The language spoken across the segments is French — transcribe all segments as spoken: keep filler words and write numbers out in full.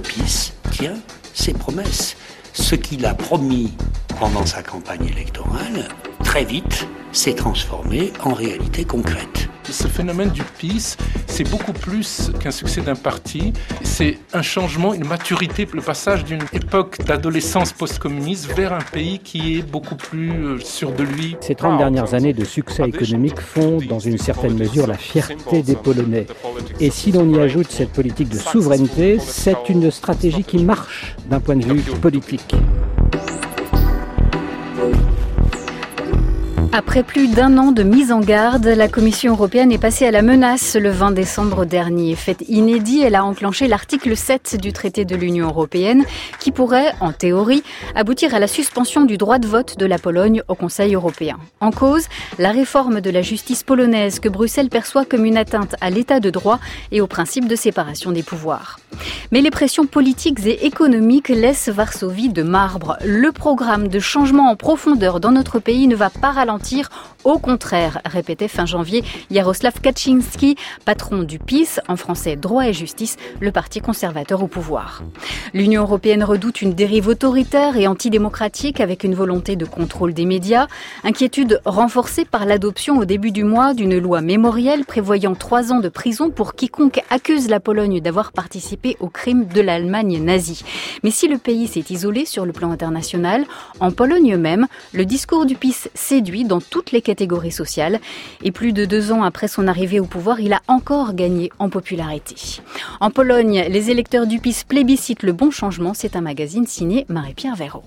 PiS tient ses promesses. Ce qu'il a promis pendant sa campagne électorale, très vite, s'est transformé en réalité concrète. Ce phénomène du PiS, c'est beaucoup plus qu'un succès d'un parti. C'est un changement, une maturité, le passage d'une époque d'adolescence post-communiste vers un pays qui est beaucoup plus sûr de lui. Ces trente dernières années de succès économique font, dans une certaine mesure, la fierté des Polonais. Et si l'on y ajoute cette politique de souveraineté, c'est une stratégie qui marche d'un point de vue politique. Après plus d'un an de mise en garde, la Commission européenne est passée à la menace le vingt décembre dernier. Fait inédit, elle a enclenché l'article sept du traité de l'Union européenne qui pourrait, en théorie, aboutir à la suspension du droit de vote de la Pologne au Conseil européen. En cause, la réforme de la justice polonaise que Bruxelles perçoit comme une atteinte à l'état de droit et au principe de séparation des pouvoirs. Mais les pressions politiques et économiques laissent Varsovie de marbre. Le programme de changement en profondeur dans notre pays ne va pas ralentir. Au contraire, répétait fin janvier Jaroslaw Kaczynski, patron du PiS, en français Droit et Justice, le parti conservateur au pouvoir. L'Union européenne redoute une dérive autoritaire et antidémocratique avec une volonté de contrôle des médias, inquiétude renforcée par l'adoption au début du mois d'une loi mémorielle prévoyant trois ans de prison pour quiconque accuse la Pologne d'avoir participé aux crimes de l'Allemagne nazie. Mais si le pays s'est isolé sur le plan international, en Pologne même, le discours du PiS séduit dans toutes les catégories sociales. Et plus de deux ans après son arrivée au pouvoir, il a encore gagné en popularité. En Pologne, les électeurs du PiS plébiscitent le bon changement. C'est un magazine signé Marie-Pierre Véraud.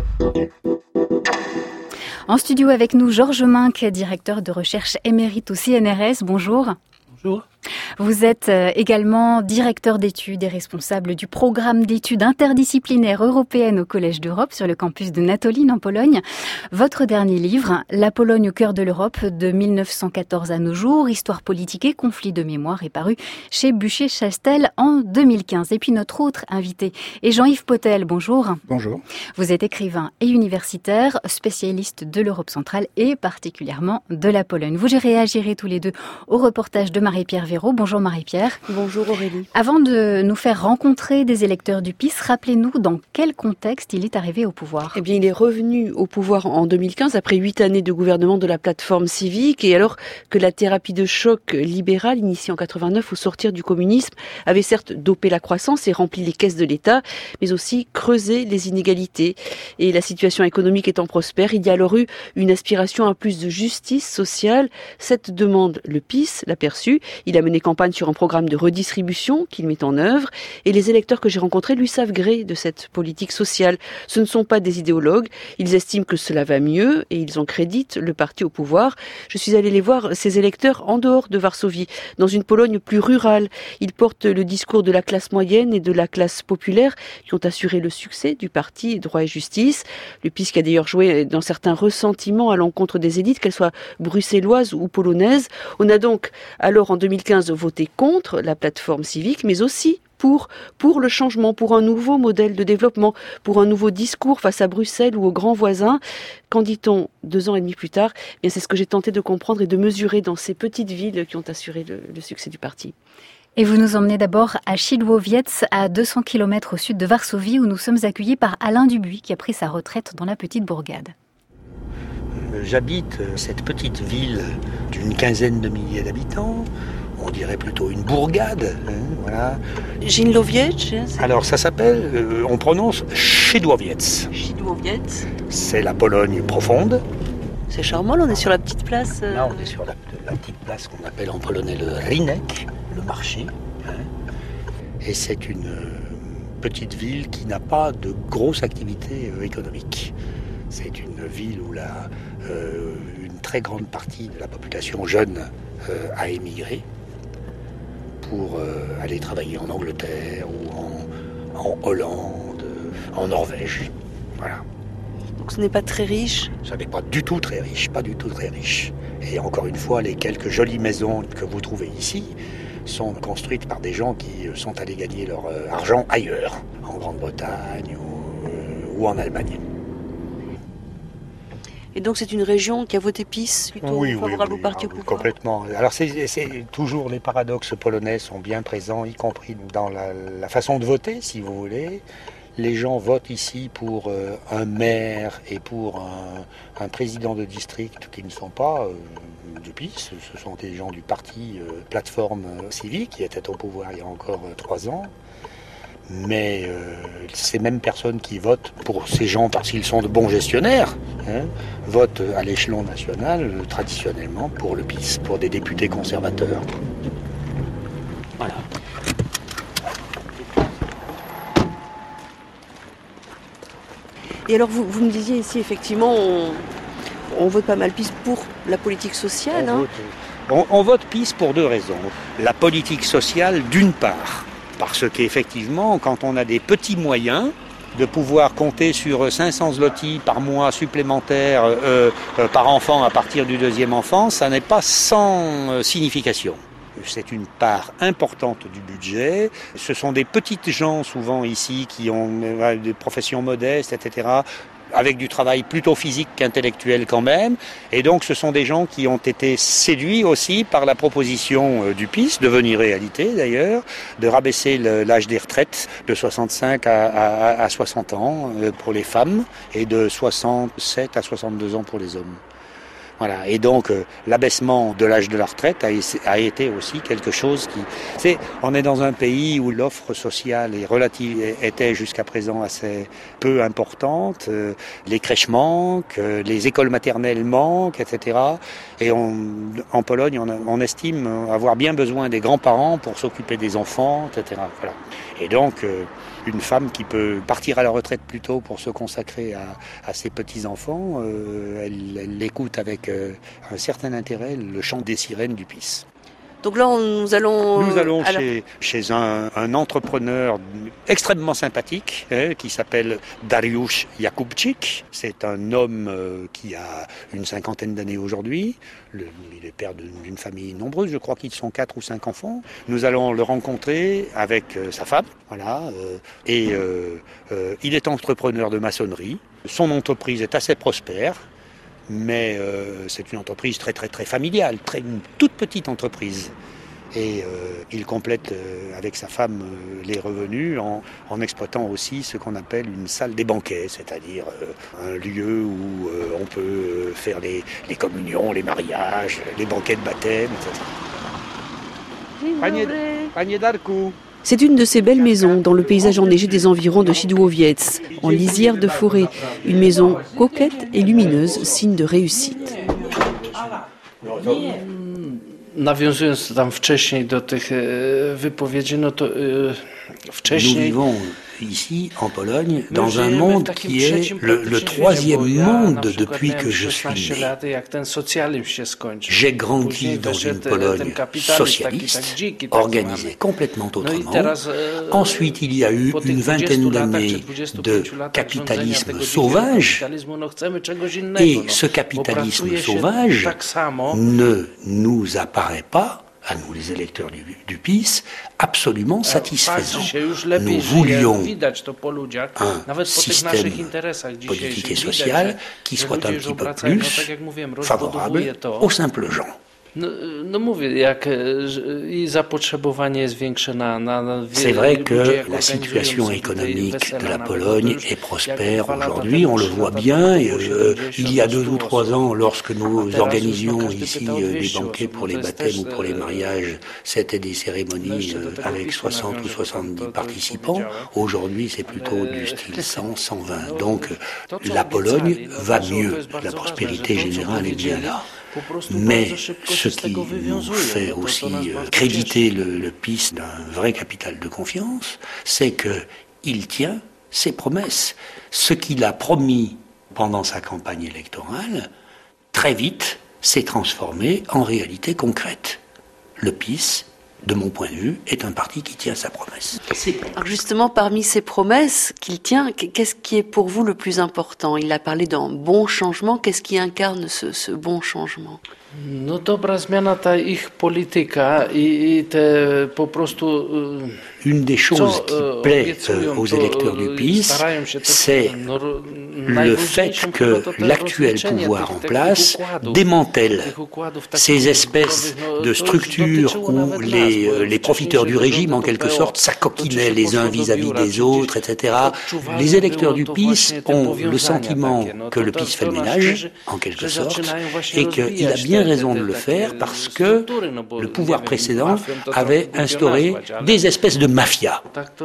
En studio avec nous, Georges Minck, directeur de recherche émérite au C N R S. Bonjour. Bonjour. Vous êtes également directeur d'études et responsable du programme d'études interdisciplinaires européennes au Collège d'Europe sur le campus de Natolin en Pologne. Votre dernier livre, La Pologne au cœur de l'Europe, de mille neuf cent quatorze à nos jours, histoire politique et conflit de mémoire, est paru chez Bucher-Chastel en deux mille quinze. Et puis notre autre invité est Jean-Yves Potel. Bonjour. Bonjour. Vous êtes écrivain et universitaire, spécialiste de l'Europe centrale et particulièrement de la Pologne. Vous réagirez tous les deux au reportage de Marie-Pierre Véraud. Bonjour Marie-Pierre. Bonjour Aurélie. Avant de nous faire rencontrer des électeurs du PiS, rappelez-nous dans quel contexte il est arrivé au pouvoir. Eh bien, il est revenu au pouvoir en deux mille quinze après huit années de gouvernement de la plateforme civique et alors que la thérapie de choc libérale initiée en quatre-vingt-neuf au sortir du communisme avait certes dopé la croissance et rempli les caisses de l'État, mais aussi creusé les inégalités. Et la situation économique étant prospère, il y a alors eu une aspiration à plus de justice sociale. Cette demande, le PiS l'a perçue. Il a mené campagne sur un programme de redistribution qu'il met en œuvre et les électeurs que j'ai rencontrés lui savent gré de cette politique sociale. Ce ne sont pas des idéologues, ils estiment que cela va mieux et ils en créditent le parti au pouvoir. Je suis allée les voir, ces électeurs, en dehors de Varsovie, dans une Pologne plus rurale. Ils portent le discours de la classe moyenne et de la classe populaire qui ont assuré le succès du parti Droit et Justice. Le PiS qui a d'ailleurs joué dans certains ressentiments à l'encontre des élites, qu'elles soient bruxelloises ou polonaises. On a donc alors en deux mille quinze voté contre la plateforme civique, mais aussi pour, pour le changement, pour un nouveau modèle de développement, pour un nouveau discours face à Bruxelles ou aux grands voisins. Qu'en dit-on deux ans et demi plus tard ? Eh bien, c'est ce que j'ai tenté de comprendre et de mesurer dans ces petites villes qui ont assuré le, le succès du parti. Et vous nous emmenez d'abord à Szydłowiec, à deux cents kilomètres au sud de Varsovie, où nous sommes accueillis par Alain Dubuis, qui a pris sa retraite dans la petite bourgade. J'habite cette petite ville d'une quinzaine de milliers d'habitants. On dirait plutôt une bourgade. Hein, voilà. Szydłowiec. Alors ça s'appelle, euh, on prononce Szydłowiec. Szydłowiec. C'est la Pologne profonde. C'est charmant, là, on est sur la petite place. Euh... Là, on est sur la, la petite place qu'on appelle en polonais le Rynek, le marché. Hein. Et c'est une euh, petite ville qui n'a pas de grosse activité euh, économique. C'est une ville où la, euh, une très grande partie de la population jeune euh, a émigré pour euh, aller travailler en Angleterre ou en, en Hollande, en Norvège. Voilà. Donc ce n'est pas très riche ? Ça n'est pas du tout très riche, pas du tout très riche. Et encore une fois, les quelques jolies maisons que vous trouvez ici sont construites par des gens qui sont allés gagner leur euh, argent ailleurs, en Grande-Bretagne ou, euh, ou en Allemagne. Et donc c'est une région qui a voté PiS, plutôt oui, favorable oui, oui, au parti oui, au pouvoir. complètement. Alors c'est, c'est toujours les paradoxes polonais sont bien présents, y compris dans la, la façon de voter, si vous voulez. Les gens votent ici pour euh, un maire et pour un, un président de district qui ne sont pas euh, du PiS. Ce sont des gens du parti euh, Plateforme Civique qui était au pouvoir il y a encore euh, trois ans. Mais euh, ces mêmes personnes qui votent pour ces gens parce qu'ils sont de bons gestionnaires, hein, votent à l'échelon national euh, traditionnellement pour le PiS, pour des députés conservateurs. Voilà. Et alors vous, vous me disiez ici, effectivement, on, on vote pas mal PiS pour la politique sociale. On, hein. vote, on, on vote PiS pour deux raisons. La politique sociale, d'une part, parce qu'effectivement, quand on a des petits moyens, de pouvoir compter sur cinq cents zlotys par mois supplémentaires euh, euh, par enfant à partir du deuxième enfant, ça n'est pas sans euh, signification. C'est une part importante du budget. Ce sont des petites gens souvent ici qui ont euh, des professions modestes, et cetera, avec du travail plutôt physique qu'intellectuel quand même. Et donc ce sont des gens qui ont été séduits aussi par la proposition euh, du PiS, devenue réalité d'ailleurs, de rabaisser le, l'âge des retraites de soixante-cinq à, à, à soixante ans euh, pour les femmes et de soixante-sept à soixante-deux ans pour les hommes. Voilà. Et donc euh, l'abaissement de l'âge de la retraite a, a été aussi quelque chose qui... C'est, on est dans un pays où l'offre sociale est relative, était jusqu'à présent assez peu importante, euh, les crèches manquent, euh, les écoles maternelles manquent, et cetera. Et on, en Pologne, on, on estime avoir bien besoin des grands-parents pour s'occuper des enfants, et cetera. Voilà. Et donc... Euh, Une femme qui peut partir à la retraite plus tôt pour se consacrer à, à ses petits-enfants, euh, elle, elle écoute avec euh, un certain intérêt le chant des sirènes du PiS. Donc là, on, nous allons... Nous allons alors... chez, chez un, un entrepreneur extrêmement sympathique hein, qui s'appelle Dariusz Jakubczyk. C'est un homme euh, qui a une cinquantaine d'années aujourd'hui. Le, il est père d'une famille nombreuse, je crois qu'ils sont quatre ou cinq enfants. Nous allons le rencontrer avec euh, sa femme. Voilà, euh, et euh, euh, il est entrepreneur de maçonnerie. Son entreprise est assez prospère. Mais euh, c'est une entreprise très très très familiale, très, une toute petite entreprise. Et euh, il complète euh, avec sa femme euh, les revenus en, en exploitant aussi ce qu'on appelle une salle des banquets, c'est-à-dire euh, un lieu où euh, on peut euh, faire les, les communions, les mariages, les banquets de baptême, et cetera. Panie, panie Darku. C'est une de ces belles maisons dans le paysage enneigé des environs de Szydłowiec, en lisière de forêt. Une maison coquette et lumineuse, signe de réussite. Nawiązując tam wcześniej do tych wypowiedzi, no to wcześniej... Ici, en Pologne, dans un monde qui est le, le troisième monde depuis que je suis né. J'ai grandi dans une Pologne socialiste, organisée complètement autrement. Ensuite, il y a eu une vingtaine d'années de capitalisme sauvage. Et ce capitalisme sauvage ne nous apparaît pas, à nous les électeurs du, du PiS, absolument satisfaisant. Nous voulions un système politique et social qui soit un petit peu plus favorable aux simples gens. C'est vrai que la situation économique de la Pologne est prospère aujourd'hui, on le voit bien. Et, euh, il y a deux ou trois ans, lorsque nous organisions ici euh, des banquets pour les baptêmes ou pour les mariages, c'était des cérémonies euh, avec soixante ou soixante-dix participants. Aujourd'hui, c'est plutôt du style cent, cent vingt. Donc la Pologne va mieux, la prospérité générale est bien là. Mais ce qui nous fait aussi créditer le, le PiS d'un vrai capital de confiance, c'est qu'il tient ses promesses. Ce qu'il a promis pendant sa campagne électorale, très vite, s'est transformé en réalité concrète. Le PiS, de mon point de vue, est un parti qui tient sa promesse. Alors justement, parmi ces promesses qu'il tient, qu'est-ce qui est pour vous le plus important ? Il a parlé d'un bon changement. Qu'est-ce qui incarne ce, ce bon changement ? No dobra zmiana ta ich polityka i, i te po prostu... Une des choses qui plaît aux électeurs du P I S, c'est le fait que l'actuel pouvoir en place démantèle ces espèces de structures où les, les profiteurs du régime, en quelque sorte, s'acoquinaient les uns vis-à-vis des autres, et cetera. Les électeurs du P I S ont le sentiment que le P I S fait le ménage, en quelque sorte, et qu'il a bien raison de le faire parce que le pouvoir précédent avait instauré des espèces de mafia.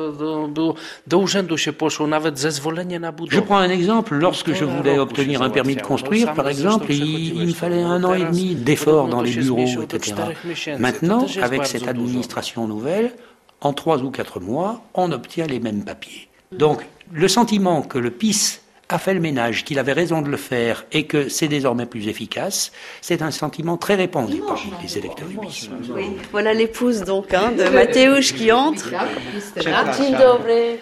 Je prends un exemple. Lorsque je voulais obtenir un permis de construire, par exemple, il, il me fallait un an et demi d'efforts dans les bureaux, et cetera. Maintenant, avec cette administration nouvelle, en trois ou quatre mois, on obtient les mêmes papiers. Donc, le sentiment que le P I S a fait le ménage, qu'il avait raison de le faire et que c'est désormais plus efficace, c'est un sentiment très répandu parmi les électeurs du P I S. Oui. Voilà l'épouse donc hein, de Mateusz qui entre. Dzień dobry.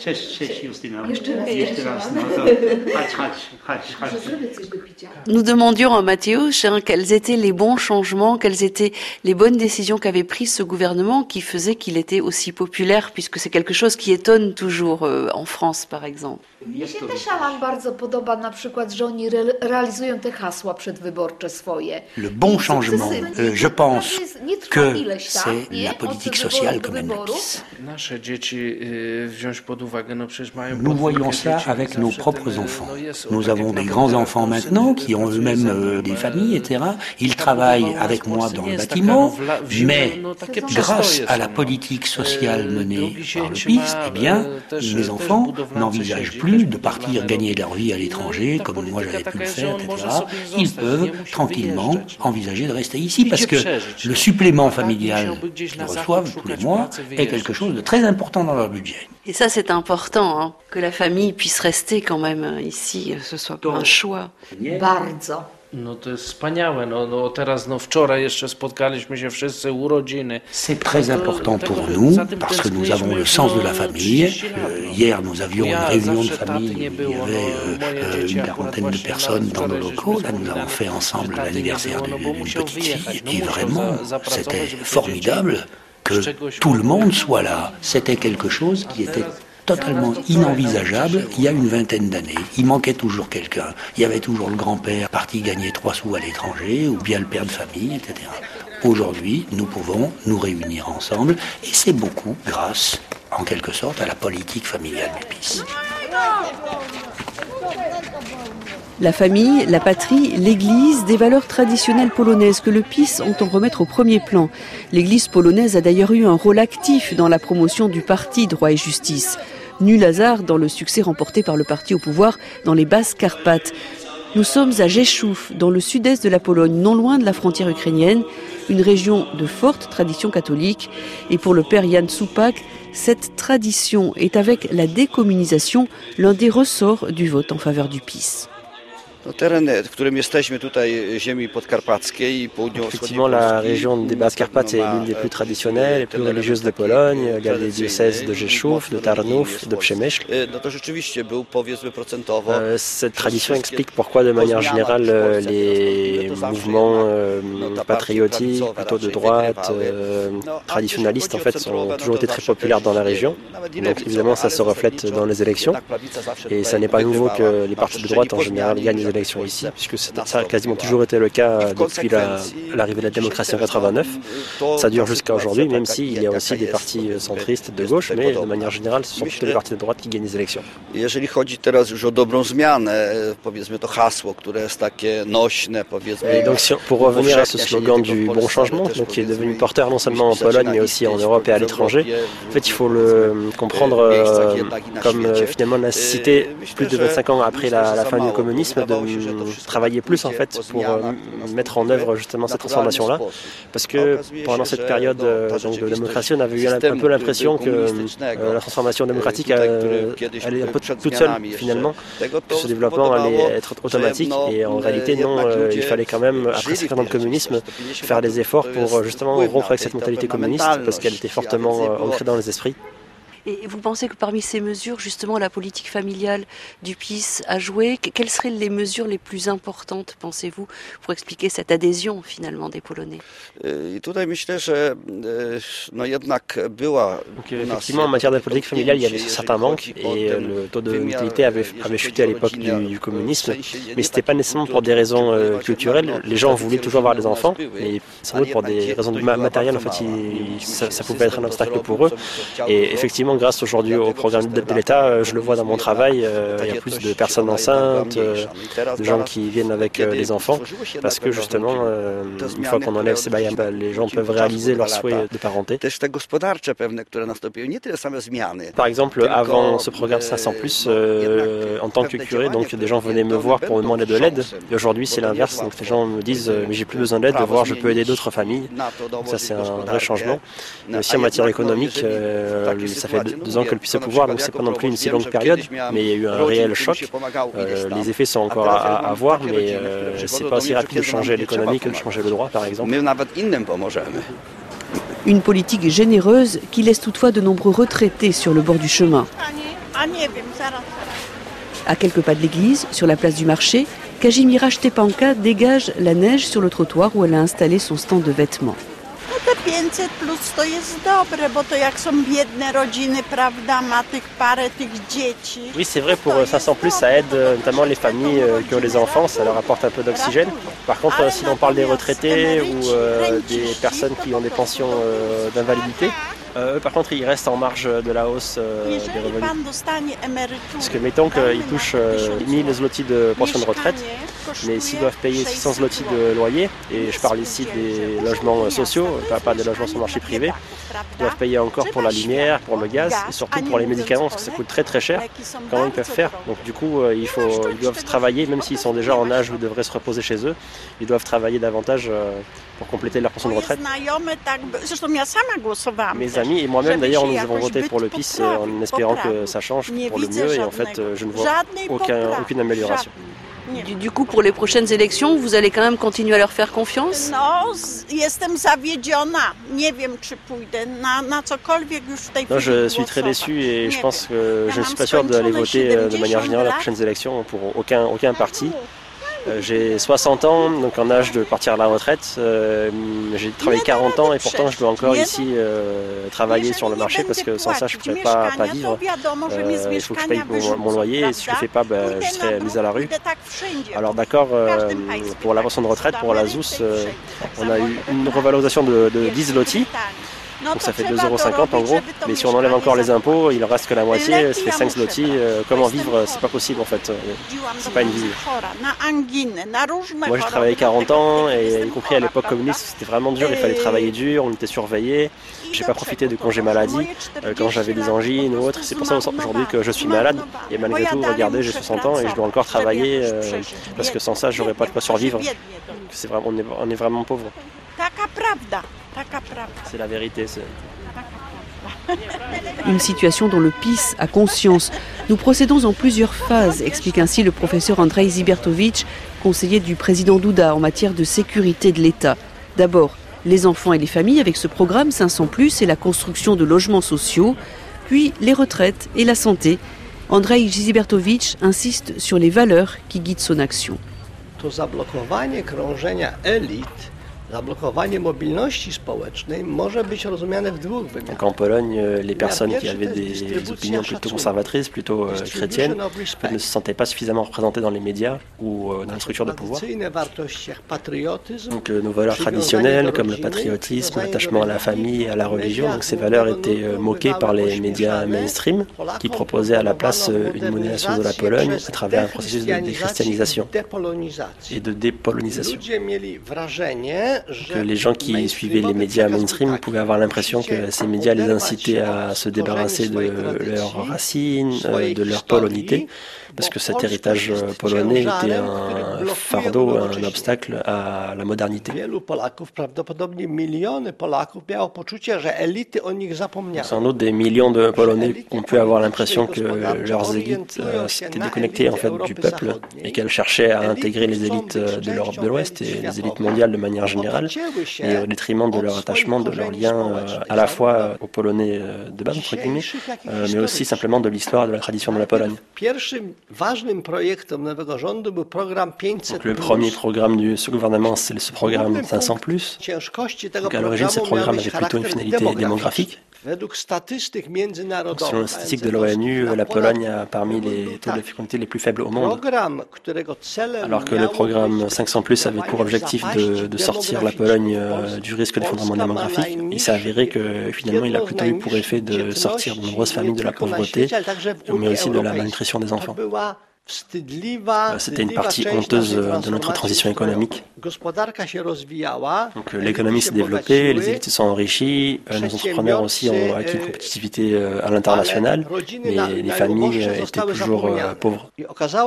Nous demandions à Mateusz hein, quels étaient les bons changements, quelles étaient les bonnes décisions qu'avait prises ce gouvernement qui faisait qu'il était aussi populaire, puisque c'est quelque chose qui étonne toujours euh, en France par exemple. Mnie się też Alan bardzo podoba na przykład, że oni re- realizują te hasła przedwyborcze swoje. Le bon changement, euh, je pense que c'est la politique sociale que mène le P I S. Nasze dzieci wziąć pod uwagę, no przecież mają... Nous voyons ça avec nos propres enfants. Nous avons des grands-enfants maintenant qui ont eux-mêmes euh, des familles, et cetera. Ils travaillent avec moi dans le bâtiment, mais grâce à la politique sociale menée par le P I S, eh bien, mes enfants n'envisagent plus de partir gagner leur vie à l'étranger, comme moi j'avais pu le faire, et cetera. Ils peuvent tranquillement envisager de rester ici, parce que le supplément familial qu'ils reçoivent tous les mois est quelque chose de très important dans leur budget. Et ça c'est important, hein, que la famille puisse rester quand même ici, ce soit pas un choix. Bardzo. No to jest wspaniałe, no, no teraz, no wczoraj jeszcze spotkaliśmy się wszyscy urodziny. C'est très important pour nous, parce que nous avons le sens de la famille. Euh, hier, nous avions une réunion de famille, il y avait euh, une quarantaine de personnes dans nos locaux. Là, nous avons fait ensemble l'anniversaire d'une petite fille, et vraiment, c'était formidable que tout le monde soit là. C'était quelque chose qui était totalement inenvisageable il y a une vingtaine d'années. Il manquait toujours quelqu'un. Il y avait toujours le grand-père parti gagner trois sous à l'étranger, ou bien le père de famille, et cetera. Aujourd'hui, nous pouvons nous réunir ensemble, et c'est beaucoup grâce, en quelque sorte, à la politique familiale du P I S. La famille, la patrie, l'église, des valeurs traditionnelles polonaises que le P I S entend remettre au premier plan. L'église polonaise a d'ailleurs eu un rôle actif dans la promotion du parti Droit et Justice. Nul hasard dans le succès remporté par le parti au pouvoir dans les Basses Carpates. Nous sommes à Rzeszów, dans le sud-est de la Pologne, non loin de la frontière ukrainienne, une région de forte tradition catholique. Et pour le père Jan Supak, cette tradition est avec la décommunisation l'un des ressorts du vote en faveur du P I S. Effectivement, la région des Basses-Carpates est l'une des plus traditionnelles et plus religieuses de Pologne. Il y a les diocèses de Rzeszów, de Tarnów, de Przemyśl. Euh, cette tradition explique pourquoi, de manière générale, les mouvements euh, patriotiques, plutôt de droite, euh, traditionnalistes, en fait, ont toujours été très populaires dans la région. Donc, évidemment, ça se reflète dans les élections. Et ça n'est pas nouveau que les partis de droite, en général, gagnent les élections ici, puisque ça a quasiment toujours été le cas depuis la, l'arrivée de la démocratie en quatre-vingt-neuf. Ça dure jusqu'à aujourd'hui, même s'il y a aussi des partis centristes de gauche, mais de manière générale, ce sont plutôt les partis de droite qui gagnent les élections. Et donc, si on, pour revenir à ce slogan du bon changement, donc, qui est devenu porteur non seulement en Pologne, mais aussi en Europe et à l'étranger, en fait, il faut le comprendre euh, comme euh, finalement la nécessité, plus de vingt-cinq ans après la, la fin du communisme, de travailler plus en fait pour euh, mettre en œuvre justement cette transformation-là, parce que pendant cette période euh, donc, de démocratie, on avait eu un, un peu l'impression que euh, la transformation démocratique euh, allait un peu toute seule finalement, que ce développement allait être automatique, et en réalité non, euh, il fallait quand même, après cinquante ans de communisme, faire des efforts pour justement rompre avec cette mentalité communiste, parce qu'elle était fortement euh, ancrée dans les esprits. Et vous pensez que parmi ces mesures, justement, la politique familiale du P I S a joué? Quelles seraient les mesures les plus importantes, pensez-vous, pour expliquer cette adhésion, finalement, des Polonais? Donc, effectivement, en matière de politique familiale, il y avait certains manques et le taux de natalité avait, avait chuté à l'époque du, du communisme. Mais ce n'était pas nécessairement pour des raisons euh, culturelles. Les gens voulaient toujours avoir des enfants, mais sans doute pour des raisons matérielles, en fait, il, ça, ça pouvait être un obstacle pour eux. Et effectivement, grâce aujourd'hui au programme d'aide de l'État, je le vois dans mon travail, euh, il y a plus de personnes enceintes, euh, de gens qui viennent avec euh, des enfants, parce que justement, euh, une fois qu'on enlève ces barrières, les gens peuvent réaliser leur souhait de parenté. Par exemple, avant ce programme cinq cents plus, euh, en tant que curé, donc des gens venaient me voir pour me demander de l'aide. Et aujourd'hui, c'est l'inverse. Donc les gens me disent, euh, mais j'ai plus besoin d'aide, de voir, je peux aider d'autres familles. Donc ça, c'est un vrai changement. Mais aussi en matière économique, euh, ça fait deux ans que le P I S est au pouvoir, donc c'est pas non plus une si longue période, mais il y a eu un réel choc. Euh, les effets sont encore à, à, à voir, mais euh, c'est pas aussi rapide de changer l'économie que de changer le droit, par exemple. Une politique généreuse qui laisse toutefois de nombreux retraités sur le bord du chemin. À quelques pas de l'église, sur la place du marché, Kazimierza Szczepanka dégage la neige sur le trottoir où elle a installé son stand de vêtements. Oui, c'est vrai, pour cinq cents plus, ça aide notamment les familles qui ont des enfants, ça leur apporte un peu d'oxygène. Par contre, si l'on parle des retraités ou euh, des personnes qui ont des pensions euh, d'invalidité, Euh, eux, par contre, ils restent en marge de la hausse euh, des revenus. Parce que mettons qu'ils touchent euh, mille zloty de pension de retraite, mais s'ils doivent payer six cents zloty de loyer, et je parle ici des logements sociaux, pas, pas des logements sur le marché privé, ils doivent payer encore pour la lumière, pour le gaz, et surtout pour les médicaments, parce que ça coûte très très cher. Comment ils peuvent faire? Donc du coup, euh, il faut, ils doivent travailler, même s'ils sont déjà en âge où ils devraient se reposer chez eux, ils doivent travailler davantage euh, pour compléter leur pension de retraite. Mes amis et moi-même, d'ailleurs, nous avons voté pour le P I S en espérant que ça change pour le mieux, et en fait, je ne vois aucun, aucune amélioration. Du, du coup, pour les prochaines élections, vous allez quand même continuer à leur faire confiance? Non, je suis très déçu et je pense que je ne suis pas sûr d'aller voter de manière générale aux prochaines élections pour aucun, aucun parti. Euh, j'ai soixante ans, donc en âge de partir à la retraite. Euh, j'ai travaillé quarante ans et pourtant je dois encore ici euh, travailler sur le marché parce que sans ça je ne pourrais pas, pas vivre. Euh, il faut que je paye mon, mon loyer et si je ne le fais pas, ben, je serai mise à la rue. Alors d'accord, euh, pour la pension de retraite, pour la Z U S, euh, on a eu une revalorisation de, de dix zloty. Donc ça fait deux euros cinquante en gros, mais si on enlève encore les impôts, il ne reste que la moitié, ça fait cinq zloty. Euh, comment vivre? C'est pas possible en fait, c'est pas une vie. Moi j'ai travaillé quarante ans, et y compris à l'époque communiste, c'était vraiment dur, il fallait travailler dur, on était surveillés. J'ai pas profité de congés maladie euh, quand j'avais des angines ou autre, c'est pour ça aujourd'hui que je suis malade. Et malgré tout, regardez, j'ai soixante ans et je dois encore travailler euh, parce que sans ça, j'aurais pas de quoi survivre. C'est vraiment, on est, on est vraiment pauvre. C'est la vérité. C'est... Une situation dont le P I S a conscience. Nous procédons en plusieurs phases, explique ainsi le professeur Andrzej Zibertowicz, conseiller du président Duda en matière de sécurité de l'État. D'abord, les enfants et les familles avec ce programme cinq cents plus et la construction de logements sociaux, puis les retraites et la santé. Andrzej Zibertowicz insiste sur les valeurs qui guident son action. To zablokowanie krążenia elit, zablokowanie mobilności społecznej może być rozumiane w dwóch wymiarach. Donc en Pologne, les personnes qui avaient des opinions plutôt conservatrices, plutôt euh, chrétiennes, ne se sentaient pas suffisamment représentées dans les médias ou euh, dans les structures de pouvoir. Donc euh, nos valeurs traditionnelles comme le patriotisme, l'attachement à la famille et à la religion, donc ces valeurs étaient euh, moquées par les médias mainstream qui proposaient à la place euh, une mondialisation de la Pologne à travers un processus de déchristianisation et de dépolonisation. Que les gens qui suivaient les médias mainstream pouvaient avoir l'impression que ces médias les incitaient à se débarrasser de leurs racines, de leur polonité, parce que cet héritage polonais était un fardeau, un obstacle à la modernité. Sans doute des millions de Polonais ont pu avoir l'impression que leurs élites euh, s'étaient déconnectées en fait du peuple et qu'elles cherchaient à intégrer les élites de l'Europe de l'Ouest et les élites mondiales de manière générale, et au détriment de leur attachement, de leur lien euh, à la fois aux Polonais euh, de base, entre guillemets, euh, mais aussi simplement de l'histoire, de la tradition de la Pologne. Donc, le premier programme du ce gouvernement, c'est ce programme cinq cents plus. Donc, à l'origine, ce programme avait plutôt une finalité démographique. Donc, selon les statistiques de l'ONU, la Pologne a parmi les taux de fécondité les plus faibles au monde. Alors que le programme cinq cents plus avait pour objectif de, de sortir la Pologne euh, du risque d'effondrement démographique, il s'est avéré que finalement il a plutôt eu pour effet de sortir de nombreuses familles de la pauvreté, mais aussi de la malnutrition des enfants. C'était une partie honteuse de notre transition économique. Donc, l'économie s'est développée, les élites se sont enrichies, nos entrepreneurs aussi ont acquis une compétitivité à l'international, mais les familles étaient toujours pauvres. Et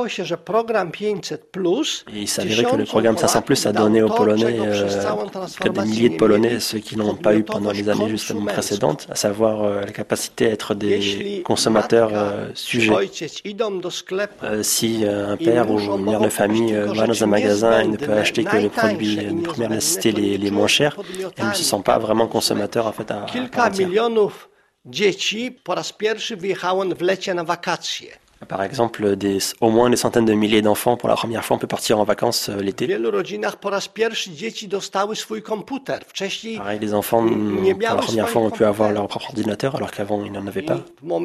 il s'avérait que le programme cinq cents plus a donné aux Polonais, euh, des milliers de Polonais, ceux qui n'ont pas eu pendant les années justement précédentes, à savoir euh, la capacité à être des consommateurs euh, sujets. Euh, si euh, un père ou une mère de famille euh, va dans un magasin et ne peut acheter que les produits de première nécessité les, les moins chers, elle ne se sent pas vraiment consommateur en fait à, à part entière. Par exemple, des, au moins des centaines de milliers d'enfants, pour la première fois, on peut partir en vacances euh, l'été. Pareil, les enfants, pour la première fois, ont pu avoir leur propre ordinateur, alors qu'avant, ils n'en avaient pas.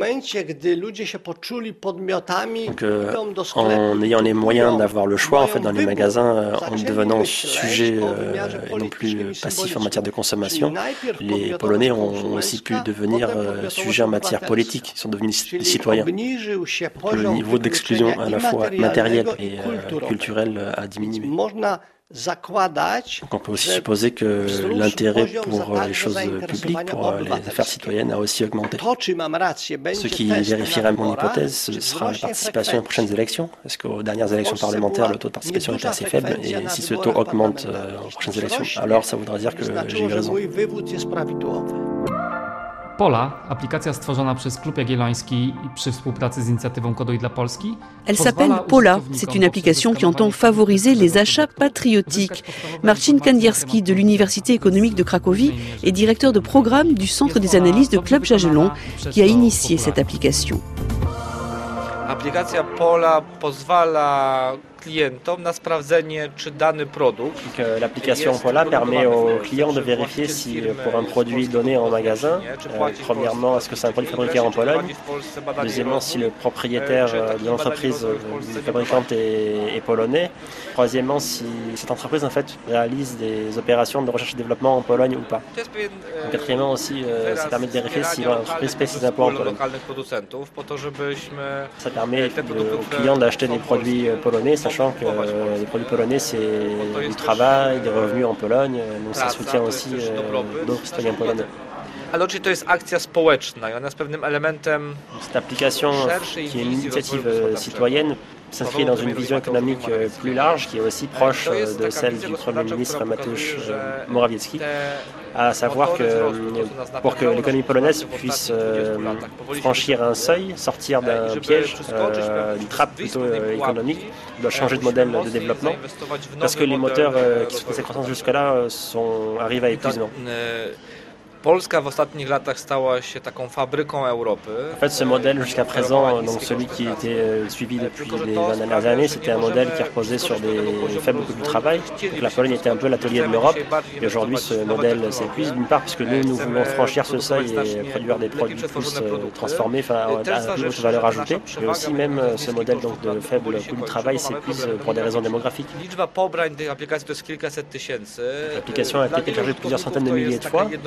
Donc, euh, en ayant les moyens d'avoir le choix, en fait, dans les magasins, euh, en devenant sujet euh, et non plus passif en matière de consommation, les Polonais ont aussi pu devenir euh, sujets en matière politique. Ils sont devenus des citoyens. Le niveau d'exclusion à la fois matérielle et euh, culturelle a diminué. Donc on peut aussi supposer que l'intérêt pour les choses publiques, pour les affaires citoyennes a aussi augmenté. Ce qui vérifierait mon hypothèse, ce sera la participation aux prochaines élections, parce qu'aux dernières élections parlementaires, le taux de participation était assez faible, et si ce taux augmente aux prochaines élections, alors ça voudra dire que j'ai eu raison. Pola, aplikacja stworzona przez Klub Jagielloński przy współpracy z inicjatywą Koduj dla Polski. Elle s'appelle Pola. C'est une application qui entend favoriser les achats patriotiques. Marcin Kędzierski de l'Université économique de Cracovie est directeur de programme du Centre des analyses de Club Jagiellon qui a initié cette application. Aplikacja Pola pozwala klientom na sprawdzenie, czy dany produkt. L'application Pola permet aux clients de vérifier si pour un produit donné en magasin, euh, premièrement, est-ce que c'est un produit fabriqué en Pologne, deuxièmement, si le propriétaire de l'entreprise fabricante est, est polonais, troisièmement, si cette entreprise en fait réalise des opérations de recherche et développement en Pologne ou pas. Donc, quatrièmement aussi, euh, ça permet de vérifier si l'entreprise paie ses impôts en Pologne. Ça permet aux clients d'acheter des produits polonais, sachant que euh, les produits polonais, c'est du travail, des revenus en Pologne, donc ça soutient aussi euh, d'autres citoyens polonais. Ale oczywiście to jest akcja społeczna i ona jest pewnym elementem. Cette application, qui est une initiative citoyenne, s'inscrit dans une vision économique plus large, qui est aussi proche de celle du Premier ministre Mateusz Morawiecki, à savoir que pour que l'économie polonaise puisse euh, franchir un seuil, sortir d'un piège, euh, d'une trappe plutôt euh, économique, il doit changer de modèle de développement, parce que les moteurs euh, qui soutenaient sa croissance jusque-là sont, arrivent à épuisement. Polska w ostatnich latach stała się taką fabryką Europy. En fait, ce modèle jusqu'à présent, donc celui qui était suivi depuis les vingt dernières années, c'était un modèle qui reposait sur des faibles coûts du travail. Donc la Pologne était un peu l'atelier de l'Europe. Et aujourd'hui, ce modèle s'épuise d'une part puisque nous, nous voulons franchir ce seuil et produire des produits plus transformés, enfin à plus haute valeur ajoutée. Mais aussi même ce modèle donc de faible coût du travail s'épuise pour des raisons démographiques. L'application a été téléchargée plusieurs centaines de milliers de fois.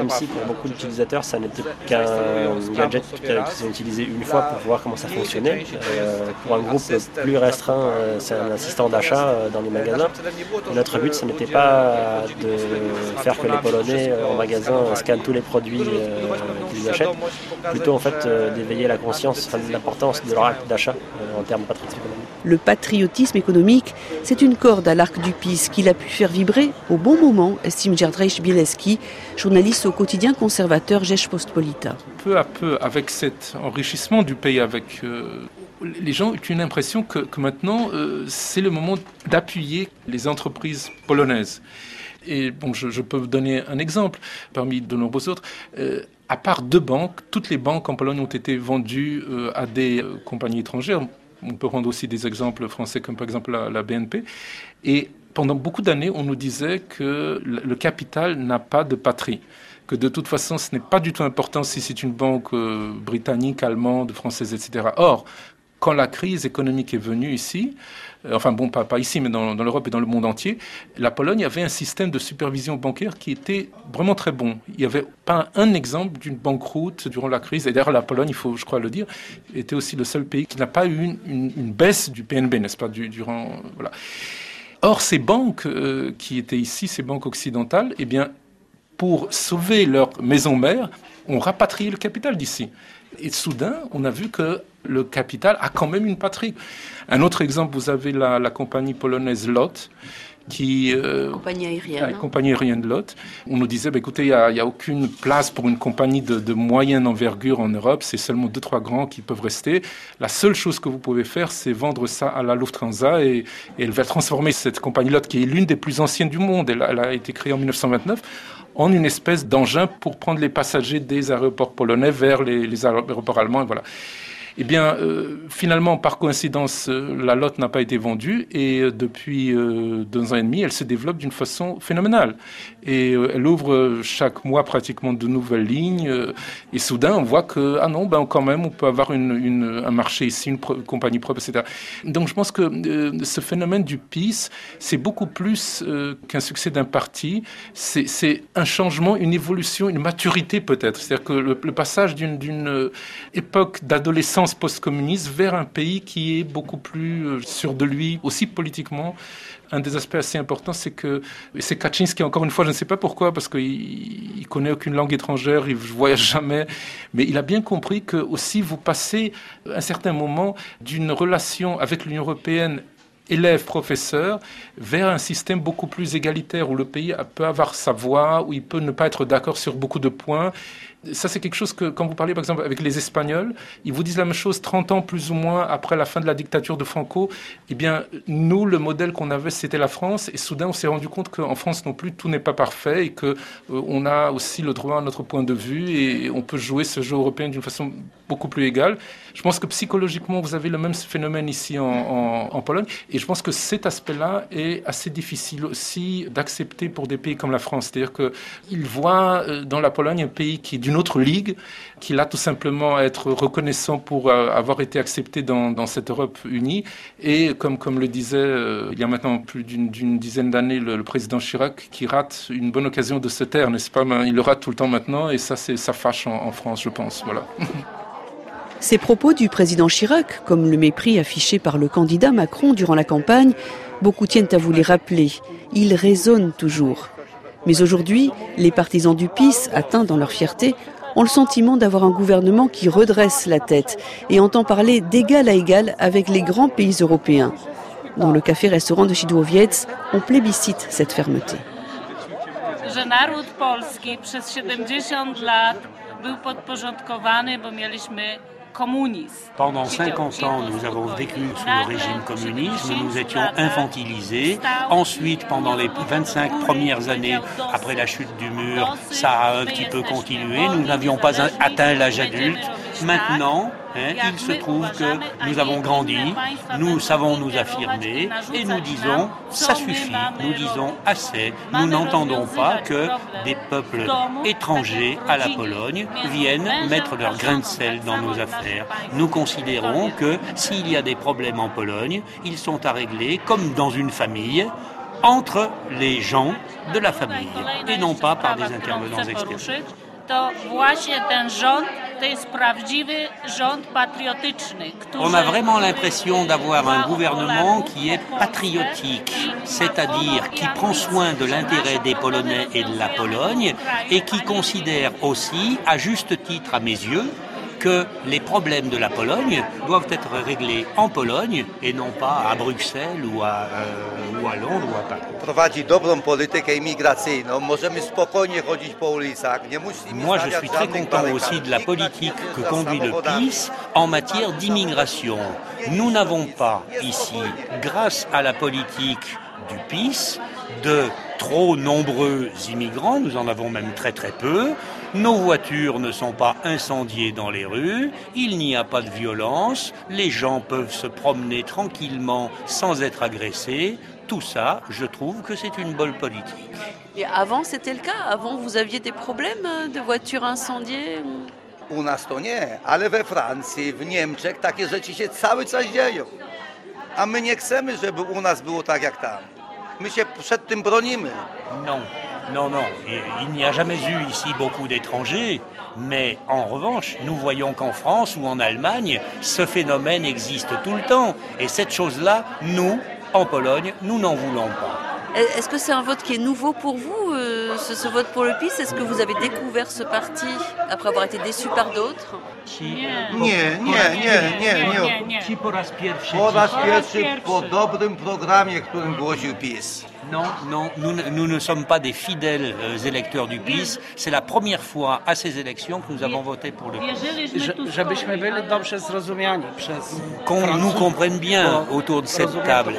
même si pour beaucoup d'utilisateurs, ça n'était qu'un gadget qu'ils ont utilisé une fois pour voir comment ça fonctionnait. Euh, pour un groupe plus restreint, euh, c'est un assistant d'achat euh, dans les magasins. Et notre but, ce n'était pas de faire que les Polonais euh, en magasin scannent tous les produits euh, qu'ils achètent, plutôt en fait euh, d'éveiller la conscience, enfin, de l'importance de leur acte d'achat euh, en termes de patriotisme économique. Le patriotisme économique, c'est une corde à l'arc du P I S qu'il a pu faire vibrer au bon moment, estime Jędrzej Bielski, journaliste au quotidien conservateur Rzeczpospolita. Peu à peu, avec cet enrichissement du pays, avec euh, les gens ont une impression que, que maintenant, euh, c'est le moment d'appuyer les entreprises polonaises. Et bon, je, je peux vous donner un exemple parmi de nombreux autres. Euh, à part deux banques, toutes les banques en Pologne ont été vendues euh, à des euh, compagnies étrangères. On peut prendre aussi des exemples français comme par exemple la, la B N P. Et pendant beaucoup d'années, on nous disait que le, le capital n'a pas de patrie. Que de toute façon, ce n'est pas du tout important si c'est une banque euh, britannique, allemande, française, et cetera. Or, quand la crise économique est venue ici, euh, enfin bon, pas, pas ici, mais dans, dans l'Europe et dans le monde entier, la Pologne avait un système de supervision bancaire qui était vraiment très bon. Il n'y avait pas un exemple d'une banqueroute durant la crise. Et d'ailleurs, la Pologne, il faut, je crois le dire, était aussi le seul pays qui n'a pas eu une, une, une baisse du P N B, n'est-ce pas, du, durant... Euh, voilà. Or, ces banques euh, qui étaient ici, ces banques occidentales, eh bien, pour sauver leur maison mère, ont rapatrié le capital d'ici. Et soudain, on a vu que le capital a quand même une patrie. Un autre exemple, vous avez la, la compagnie polonaise LOT, qui... Euh, compagnie aérienne. La compagnie aérienne LOT. On nous disait, bah, écoutez, il n'y a, a aucune place pour une compagnie de, de moyenne envergure en Europe, c'est seulement deux, trois grands qui peuvent rester. La seule chose que vous pouvez faire, c'est vendre ça à la Lufthansa et, et elle va transformer cette compagnie LOT, qui est l'une des plus anciennes du monde. Elle, elle a été créée en dix-neuf cent vingt-neuf. En une espèce d'engin pour prendre les passagers des aéroports polonais vers les, les aéroports allemands. Et voilà. Eh bien, euh, finalement, par coïncidence, euh, la LOT n'a pas été vendue et euh, depuis euh, deux ans et demi, elle se développe d'une façon phénoménale. Et euh, elle ouvre euh, chaque mois pratiquement de nouvelles lignes. Euh, et soudain, on voit que, ah non, ben quand même, on peut avoir une, une, un marché ici, une pro- compagnie propre, et cetera. Donc, je pense que euh, ce phénomène du P I S, c'est beaucoup plus euh, qu'un succès d'un parti. C'est, c'est un changement, une évolution, une maturité peut-être. C'est-à-dire que le, le passage d'une, d'une euh, époque d'adolescence post-communiste vers un pays qui est beaucoup plus euh, sûr de lui, aussi politiquement. Un des aspects assez importants, c'est que c'est Kaczynski, encore une fois, je ne sais pas pourquoi, parce qu'il ne connaît aucune langue étrangère, il ne voyage jamais, mais il a bien compris que aussi vous passez à un certain moment d'une relation avec l'Union européenne élève-professeur vers un système beaucoup plus égalitaire où le pays peut avoir sa voix, où il peut ne pas être d'accord sur beaucoup de points. Ça, c'est quelque chose que, quand vous parlez, par exemple, avec les Espagnols, ils vous disent la même chose trente ans plus ou moins après la fin de la dictature de Franco. Eh bien, nous, le modèle qu'on avait, c'était la France. Et soudain, on s'est rendu compte qu'en France non plus, tout n'est pas parfait et qu'on euh, a aussi le droit à notre point de vue et on peut jouer ce jeu européen d'une façon beaucoup plus égale. Je pense que psychologiquement, vous avez le même phénomène ici en, en, en Pologne. Et je pense que cet aspect-là est assez difficile aussi d'accepter pour des pays comme la France. C'est-à-dire qu'ils voient dans la Pologne un pays qui est d'une autre ligue, qui là tout simplement à être reconnaissant pour euh, avoir été accepté dans, dans cette Europe unie. Et comme, comme le disait euh, il y a maintenant plus d'une, d'une dizaine d'années le, le président Chirac, qui rate une bonne occasion de se taire, n'est-ce pas? Il le rate tout le temps maintenant et ça, c'est, ça fâche en, en France, je pense. Voilà. Ces propos du président Chirac, comme le mépris affiché par le candidat Macron durant la campagne, beaucoup tiennent à vous les rappeler. Ils résonnent toujours. Mais aujourd'hui, les partisans du P I S, atteints dans leur fierté, ont le sentiment d'avoir un gouvernement qui redresse la tête et entend parler d'égal à égal avec les grands pays européens. Dans le café-restaurant de Sidłowiec, on plébiscite cette fermeté. Że naród polski przez siedemdziesiąt lat był podporządkowany, bo mieliśmy Pendant cinquante ans, nous avons vécu sous le régime communiste, nous étions infantilisés. Ensuite, pendant les vingt-cinq premières années après la chute du mur, ça a un petit peu continué. Nous n'avions pas atteint l'âge adulte. Maintenant, hein, il se trouve que nous avons grandi, nous savons nous affirmer et nous disons ça suffit, nous disons assez. Nous n'entendons pas que des peuples étrangers à la Pologne viennent mettre leur grain de sel dans nos affaires. Nous considérons que s'il y a des problèmes en Pologne, ils sont à régler comme dans une famille, entre les gens de la famille et non pas par des intervenants extérieurs. On a vraiment l'impression d'avoir un gouvernement qui est patriotique, c'est-à-dire qui prend soin de l'intérêt des Polonais et de la Pologne et qui considère aussi, à juste titre à mes yeux, que les problèmes de la Pologne doivent être réglés en Pologne et non pas à Bruxelles ou à, euh, ou à Londres ou à Paris. Moi, je suis très content aussi de la politique que conduit le P I S en matière d'immigration. Nous n'avons pas ici, grâce à la politique du P I S, de trop nombreux immigrants, nous en avons même très très peu. Nos voitures ne sont pas incendiées dans les rues, il n'y a pas de violence, les gens peuvent se promener tranquillement sans être agressés. Tout ça, je trouve que c'est une bonne politique. Et avant, c'était le cas? Avant, vous aviez des problèmes de voitures incendiées? U nas to nie, ale we Francji, w Niemczech takie rzeczy się cały czas dzieją. A my nie chcemy, żeby u nas było tak jak tam. My się przed tym bronimy. Non, non, non. Il n'y a jamais eu ici beaucoup d'étrangers, mais en revanche, nous voyons qu'en France ou en Allemagne, ce phénomène existe tout le temps. Et cette chose-là, nous, en Pologne, nous n'en voulons pas. Est-ce que c'est un vote qui est nouveau pour vous, euh, ce, ce vote pour le P I S? Est-ce que vous avez découvert ce parti après avoir été déçu par d'autres? Nie, nie, nie, nie, nie. Ci po raz pierwszy. Po raz pierwszy po dobrym programie, którym głosił P I S. Non, non, nous, nous ne sommes pas des fidèles euh, électeurs du P I S. C'est la première fois à ces élections que nous avons voté pour le P I S. Żebyśmy byli dobrze zrozumiani przez Qu'on nous comprenne bien autour de cette table.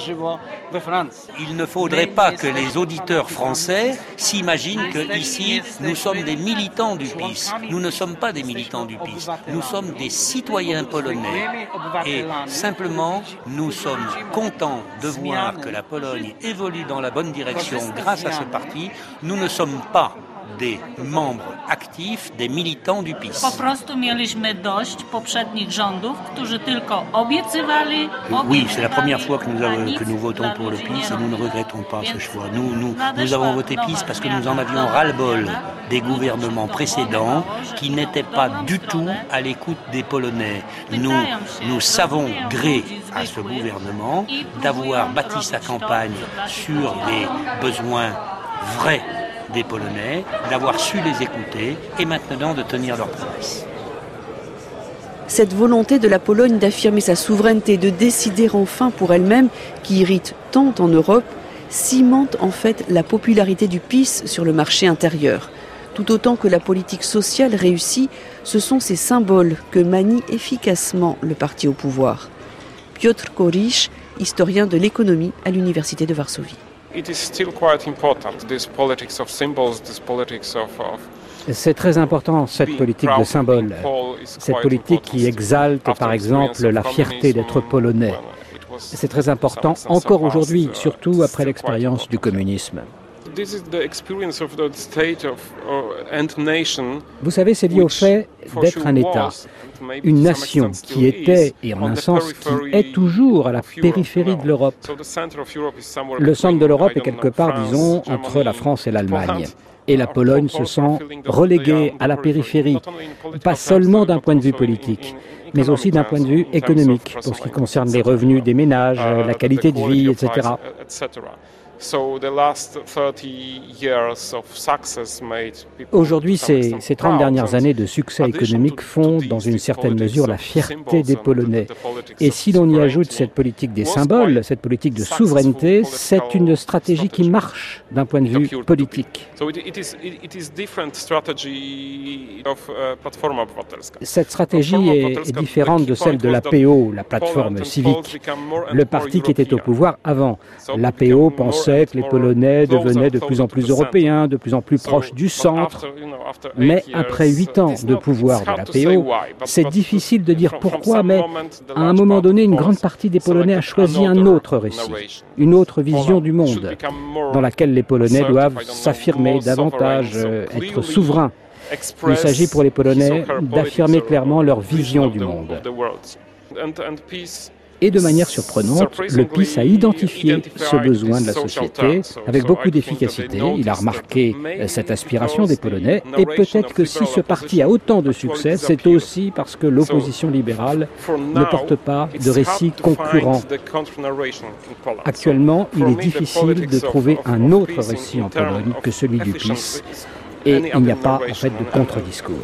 Il ne faudrait pas que les auditeurs français s'imaginent que ici nous sommes des militants du P I S. Nous ne sommes pas des militants du P I S. Nous sommes des citoyens polonais. Et simplement, nous sommes contents de voir que la Pologne évolue dans la bonne direction grâce à ce parti. Nous ne sommes pas des membres actifs, des militants du P I S. Po prostu mieliśmy dość poprzednich rządów, którzy tylko obiecywali, Oui, c'est la première fois que nous, avons, que nous votons pour le P I S et nous ne regrettons pas ce choix. Nous, nous, nous avons voté P I S parce que nous en avions ras-le-bol des gouvernements précédents qui n'étaient pas du tout à l'écoute des Polonais. Nous, nous savons, gré à ce gouvernement, d'avoir bâti sa campagne sur des besoins vrais des Polonais, d'avoir su les écouter et maintenant de tenir leurs promesses. Cette volonté de la Pologne d'affirmer sa souveraineté, de décider enfin pour elle-même, qui irrite tant en Europe, cimente en fait la popularité du P I S sur le marché intérieur. Tout autant que la politique sociale réussie, ce sont ces symboles que manie efficacement le parti au pouvoir. Piotr Korysz, historien de l'économie à l'Université de Varsovie. C'est très important, cette politique de symbole, cette politique qui exalte par exemple la fierté d'être polonais. C'est très important encore aujourd'hui, surtout après l'expérience du communisme. Vous savez, c'est lié au fait d'être un État, une nation qui était, et en un sens qui est toujours à la périphérie de l'Europe. Le centre de l'Europe est quelque part, disons, entre la France et l'Allemagne. Et la Pologne se sent reléguée à la périphérie, pas seulement d'un point de vue politique, mais aussi d'un point de vue économique, pour ce qui concerne les revenus des ménages, la qualité de vie, et cetera. Aujourd'hui, ces, ces trente dernières années de succès économique font, dans une certaine mesure, la fierté des Polonais. Et si l'on y ajoute cette politique des symboles, cette politique de souveraineté, c'est une stratégie qui marche d'un point de vue politique. Cette stratégie est différente de celle de l'A P O, la plateforme civique, le parti qui était au pouvoir avant. L'A P O pensait que les Polonais devenaient de plus en plus européens, de plus en plus proches du centre. Mais après huit ans de pouvoir de l'A P O, c'est difficile de dire pourquoi, mais à un moment donné, une grande partie des Polonais a choisi un autre récit, une autre vision du monde, dans laquelle les Polonais doivent s'affirmer davantage, être souverains. Il s'agit pour les Polonais d'affirmer clairement leur vision du monde. Et de manière surprenante, le P I S a identifié ce besoin de la société avec beaucoup d'efficacité. Il a remarqué cette aspiration des Polonais. Et peut-être que si ce parti a autant de succès, c'est aussi parce que l'opposition libérale ne porte pas de récit concurrent. Actuellement, il est difficile de trouver un autre récit en Pologne que celui du P I S. Et il n'y a pas en fait de contre-discours.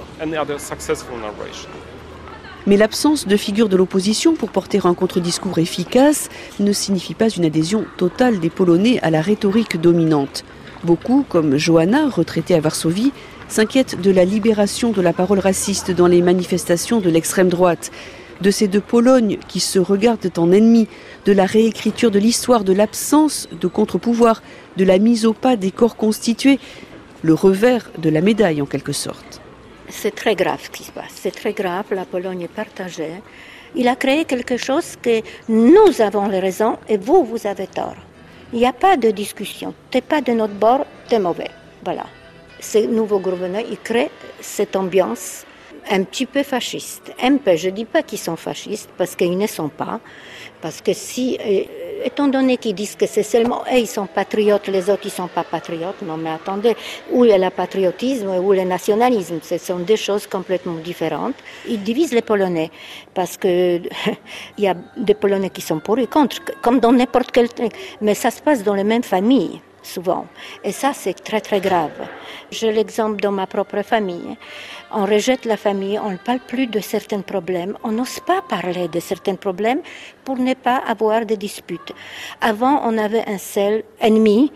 Mais l'absence de figure de l'opposition pour porter un contre-discours efficace ne signifie pas une adhésion totale des Polonais à la rhétorique dominante. Beaucoup, comme Joanna, retraitée à Varsovie, s'inquiètent de la libération de la parole raciste dans les manifestations de l'extrême droite, de ces deux Polognes qui se regardent en ennemis, de la réécriture de l'histoire, de l'absence de contre-pouvoir, de la mise au pas des corps constitués, le revers de la médaille en quelque sorte. C'est très grave ce qui se passe, c'est très grave, la Pologne est partagée. Il a créé quelque chose que nous avons les raisons et vous, vous avez tort. Il n'y a pas de discussion, t'es pas de notre bord, t'es mauvais. Voilà. Ce nouveau gouvernement, il crée cette ambiance un petit peu fasciste. Un peu, je ne dis pas qu'ils sont fascistes, parce qu'ils ne sont pas. Parce que si, étant donné qu'ils disent que c'est seulement eux, ils sont patriotes, les autres, ils ne sont pas patriotes. Non, mais attendez, où est le patriotisme, où est le nationalisme? Ce sont deux choses complètement différentes. Ils divisent les Polonais, parce qu'il y a des Polonais qui sont pour et contre, comme dans n'importe quel truc. Mais ça se passe dans les mêmes familles, souvent. Et ça, c'est très, très grave. J'ai l'exemple dans ma propre famille. On rejette la famille, on ne parle plus de certains problèmes, on n'ose pas parler de certains problèmes pour ne pas avoir de disputes. Avant, on avait un seul ennemi,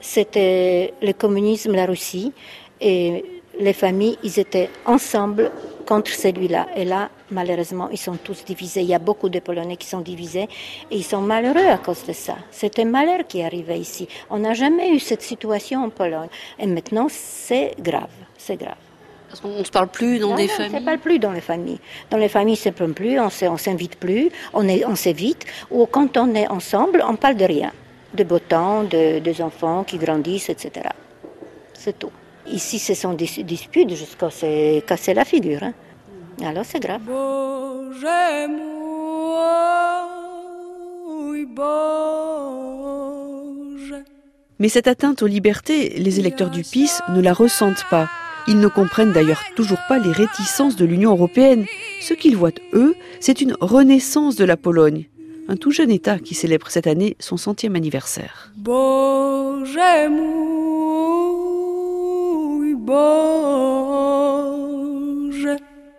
c'était le communisme, la Russie, et les familles, ils étaient ensemble contre celui-là. Et là, malheureusement, ils sont tous divisés. Il y a beaucoup de Polonais qui sont divisés et ils sont malheureux à cause de ça. C'est un malheur qui est arrivé ici. On n'a jamais eu cette situation en Pologne. Et maintenant, c'est grave, c'est grave. Parce qu'on ne se parle plus dans non, des non, familles. On ne se parle plus dans les familles. Dans les familles, on ne se parle plus, on ne s'invite plus, on, est, on s'évite. Ou quand on est ensemble, on ne parle de rien. De beau temps, de, des enfants qui grandissent, et cetera. C'est tout. Ici, ce sont des disputes jusqu'à se casser la figure. Hein. Alors, c'est grave. Mais cette atteinte aux libertés, les électeurs du P I S ne la ressentent pas. Ils ne comprennent d'ailleurs toujours pas les réticences de l'Union européenne. Ce qu'ils voient, eux, c'est une renaissance de la Pologne. Un tout jeune État qui célèbre cette année son centième anniversaire. Boże mój, Boże.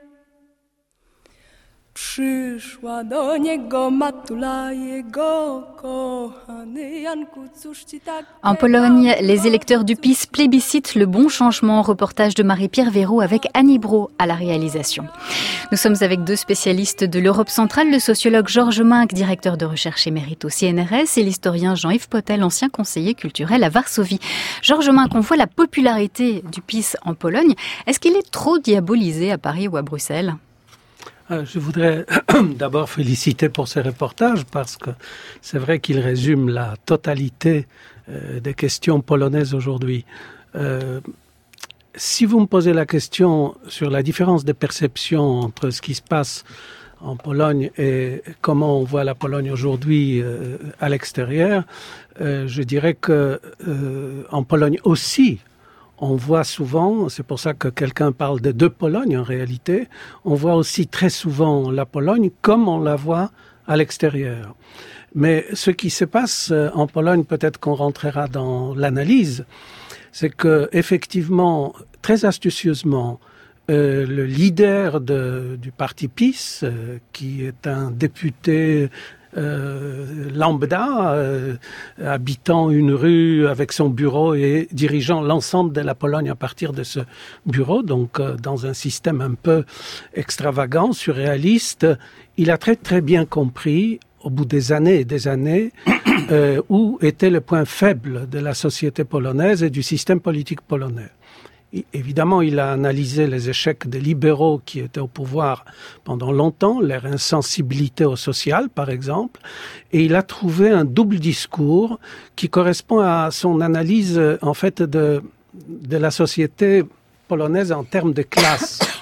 Przyszła do niego matula jego kochany Janku, cóż ci tak. En Pologne, les électeurs du P I S plébiscitent le bon changement. Reportage de Marie-Pierre Véraud avec Annie Brault à la réalisation. Nous sommes avec deux spécialistes de l'Europe centrale, le sociologue Georges Minck, directeur de recherche émérite au C N R S, et l'historien Jean-Yves Potel, ancien conseiller culturel à Varsovie. Georges Minck, on voit la popularité du P I S en Pologne. Est-ce qu'il est trop diabolisé à Paris ou à Bruxelles ? Je voudrais d'abord féliciter pour ces reportages parce que c'est vrai qu'ils résument la totalité euh, des questions polonaises aujourd'hui. Euh, si vous me posez la question sur la différence de perception entre ce qui se passe en Pologne et comment on voit la Pologne aujourd'hui euh, à l'extérieur, euh, je dirais que euh, en Pologne aussi, on voit souvent, c'est pour ça que quelqu'un parle de deux Polognes en réalité, on voit aussi très souvent la Pologne comme on la voit à l'extérieur. Mais ce qui se passe en Pologne, peut-être qu'on rentrera dans l'analyse, c'est que effectivement, très astucieusement, euh, le leader de, du parti P I S, euh, qui est un député Euh, lambda, euh, habitant une rue avec son bureau et dirigeant l'ensemble de la Pologne à partir de ce bureau, donc euh, dans un système un peu extravagant, surréaliste, il a très très bien compris, au bout des années et des années, euh, où était le point faible de la société polonaise et du système politique polonais. Évidemment, il a analysé les échecs des libéraux qui étaient au pouvoir pendant longtemps, leur insensibilité au social, par exemple, et il a trouvé un double discours qui correspond à son analyse, en fait, de, de la société polonaise en termes de classe.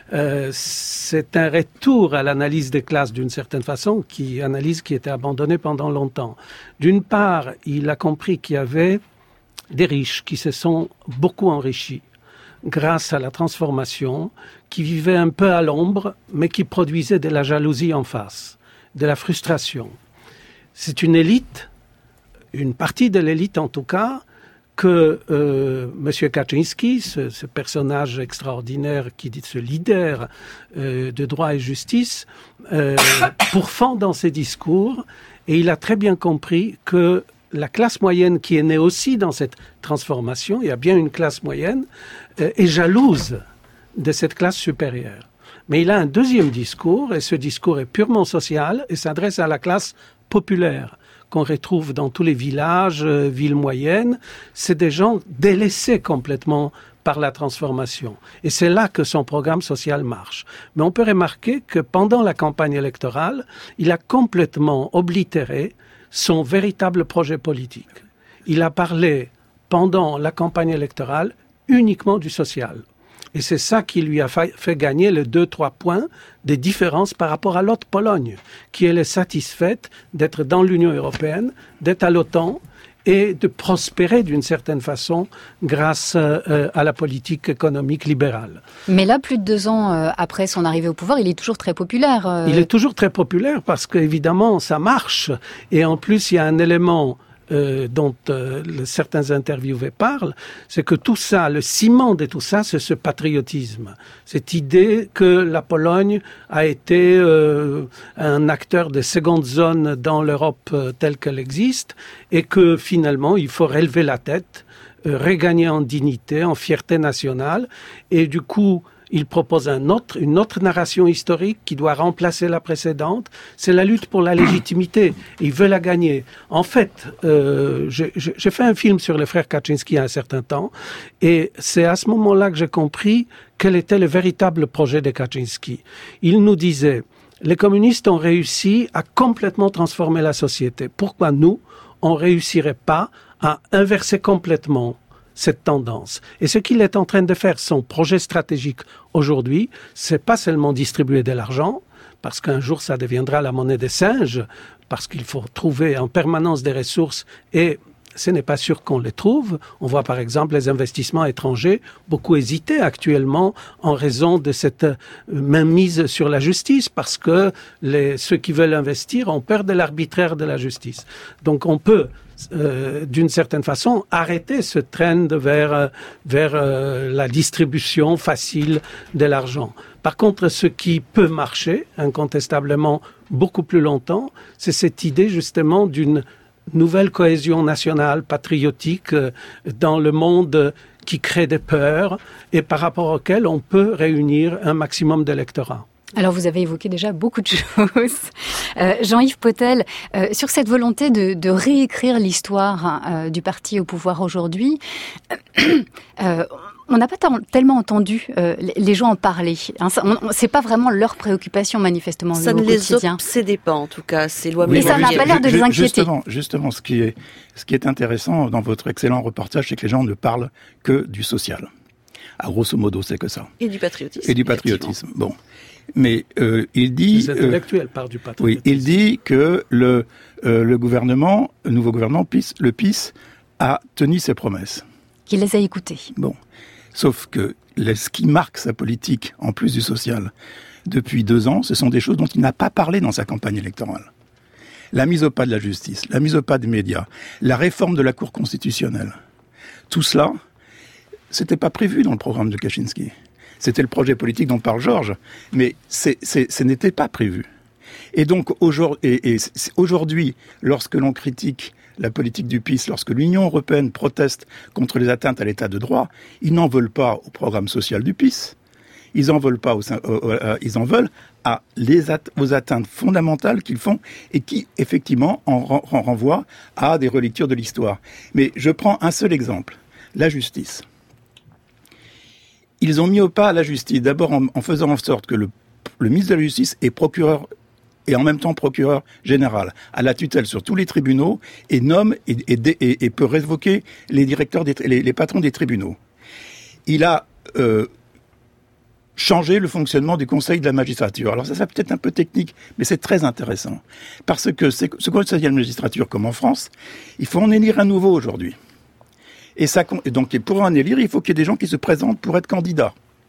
euh, c'est un retour à l'analyse des classes d'une certaine façon, qui analyse qui était abandonnée pendant longtemps. D'une part, il a compris qu'il y avait des riches qui se sont beaucoup enrichis grâce à la transformation, qui vivaient un peu à l'ombre, mais qui produisaient de la jalousie en face, de la frustration. C'est une élite, une partie de l'élite en tout cas, que euh, M. Kaczynski, ce, ce personnage extraordinaire qui dit ce leader euh, de droit et justice, euh, pourfend dans ses discours, et il a très bien compris que la classe moyenne qui est née aussi dans cette transformation, il y a bien une classe moyenne, euh, est jalouse de cette classe supérieure. Mais il a un deuxième discours, et ce discours est purement social et s'adresse à la classe populaire qu'on retrouve dans tous les villages, euh, villes moyennes. C'est des gens délaissés complètement par la transformation. Et c'est là que son programme social marche. Mais on peut remarquer que pendant la campagne électorale, il a complètement oblitéré son véritable projet politique. Il a parlé pendant la campagne électorale uniquement du social. Et c'est ça qui lui a fait gagner les deux, trois points des différences par rapport à l'autre Pologne, qui elle est satisfaite d'être dans l'Union européenne, d'être à l'OTAN et de prospérer d'une certaine façon grâce euh, à la politique économique libérale. Mais là, plus de deux ans euh, après son arrivée au pouvoir, il est toujours très populaire. Euh... Il est toujours très populaire parce qu'évidemment, ça marche. Et en plus, il y a un élément Euh, dont euh, le, certains interviewés parlent, c'est que tout ça, le ciment de tout ça, c'est ce patriotisme. Cette idée que la Pologne a été euh, un acteur de seconde zone dans l'Europe euh, telle qu'elle existe et que finalement, il faut relever la tête, euh, regagner en dignité, en fierté nationale et du coup, il propose un autre, une autre narration historique qui doit remplacer la précédente. C'est la lutte pour la légitimité. Il veut la gagner. En fait, euh, j'ai, j'ai fait un film sur les frères Kaczynski il y a un certain temps. Et c'est à ce moment-là que j'ai compris quel était le véritable projet de Kaczynski. Il nous disait, les communistes ont réussi à complètement transformer la société. Pourquoi nous, on ne réussirait pas à inverser complètement cette tendance. Et ce qu'il est en train de faire, son projet stratégique aujourd'hui, c'est pas seulement distribuer de l'argent, parce qu'un jour ça deviendra la monnaie des singes, parce qu'il faut trouver en permanence des ressources et ce n'est pas sûr qu'on les trouve. On voit par exemple les investissements étrangers beaucoup hésiter actuellement en raison de cette mainmise sur la justice parce que les, ceux qui veulent investir ont peur de l'arbitraire de la justice. Donc on peut Euh, d'une certaine façon, arrêter ce trend vers, vers euh, la distribution facile de l'argent. Par contre, ce qui peut marcher, incontestablement, beaucoup plus longtemps, c'est cette idée justement d'une nouvelle cohésion nationale, patriotique, euh, dans le monde qui crée des peurs et par rapport auquel on peut réunir un maximum d'électorats. Alors, vous avez évoqué déjà beaucoup de choses. Euh, Jean-Yves Potel, euh, sur cette volonté de, de réécrire l'histoire euh, du parti au pouvoir aujourd'hui, euh, on n'a pas tellement entendu euh, les gens en parler. Hein, ça, on, c'est pas vraiment leur préoccupation, manifestement, ça au ne quotidien. Les obsédait pas, en tout cas, ces lois. Mais ça n'a pas l'air de les inquiéter. Justement, justement ce, qui est, ce qui est intéressant dans votre excellent reportage, c'est que les gens ne parlent que du social. À grosso modo, c'est que ça. Et du patriotisme. Et du patriotisme, bon. Mais euh, il dit, les intellectuels parlent du patriotisme. Oui, il dit que le euh, le gouvernement, le nouveau gouvernement, P I S, le P I S, a tenu ses promesses. Qu'il les a écoutées. Bon, sauf que ce qui marque sa politique, en plus du social, depuis deux ans, ce sont des choses dont il n'a pas parlé dans sa campagne électorale. La mise au pas de la justice, la mise au pas des médias, la réforme de la Cour constitutionnelle, tout cela, c'était pas prévu dans le programme de Kaczynski. C'était le projet politique dont parle Georges, mais c'est, c'est, ce n'était pas prévu. Et donc aujourd'hui, et, et aujourd'hui, lorsque l'on critique la politique du P I S, lorsque l'Union européenne proteste contre les atteintes à l'état de droit, ils n'en veulent pas au programme social du P I S. Ils en veulent pas, au, euh, euh, ils en veulent à les at- aux atteintes fondamentales qu'ils font et qui, effectivement, en, en renvoient à des relectures de l'histoire. Mais je prends un seul exemple, la justice. Ils ont mis au pas la justice, d'abord en, en faisant en sorte que le, le ministre de la Justice est procureur et en même temps procureur général, à la tutelle sur tous les tribunaux et nomme et, et, et, et peut révoquer les directeurs, des, les, les patrons des tribunaux. Il a euh, changer le fonctionnement du Conseil de la magistrature. Alors ça, c'est peut-être un peu technique, mais c'est très intéressant. Parce que c'est, ce Conseil de la magistrature, comme en France, il faut en élire un nouveau aujourd'hui. Et ça, donc, pour en élire, il faut qu'il y ait des gens qui se présentent pour être candidats.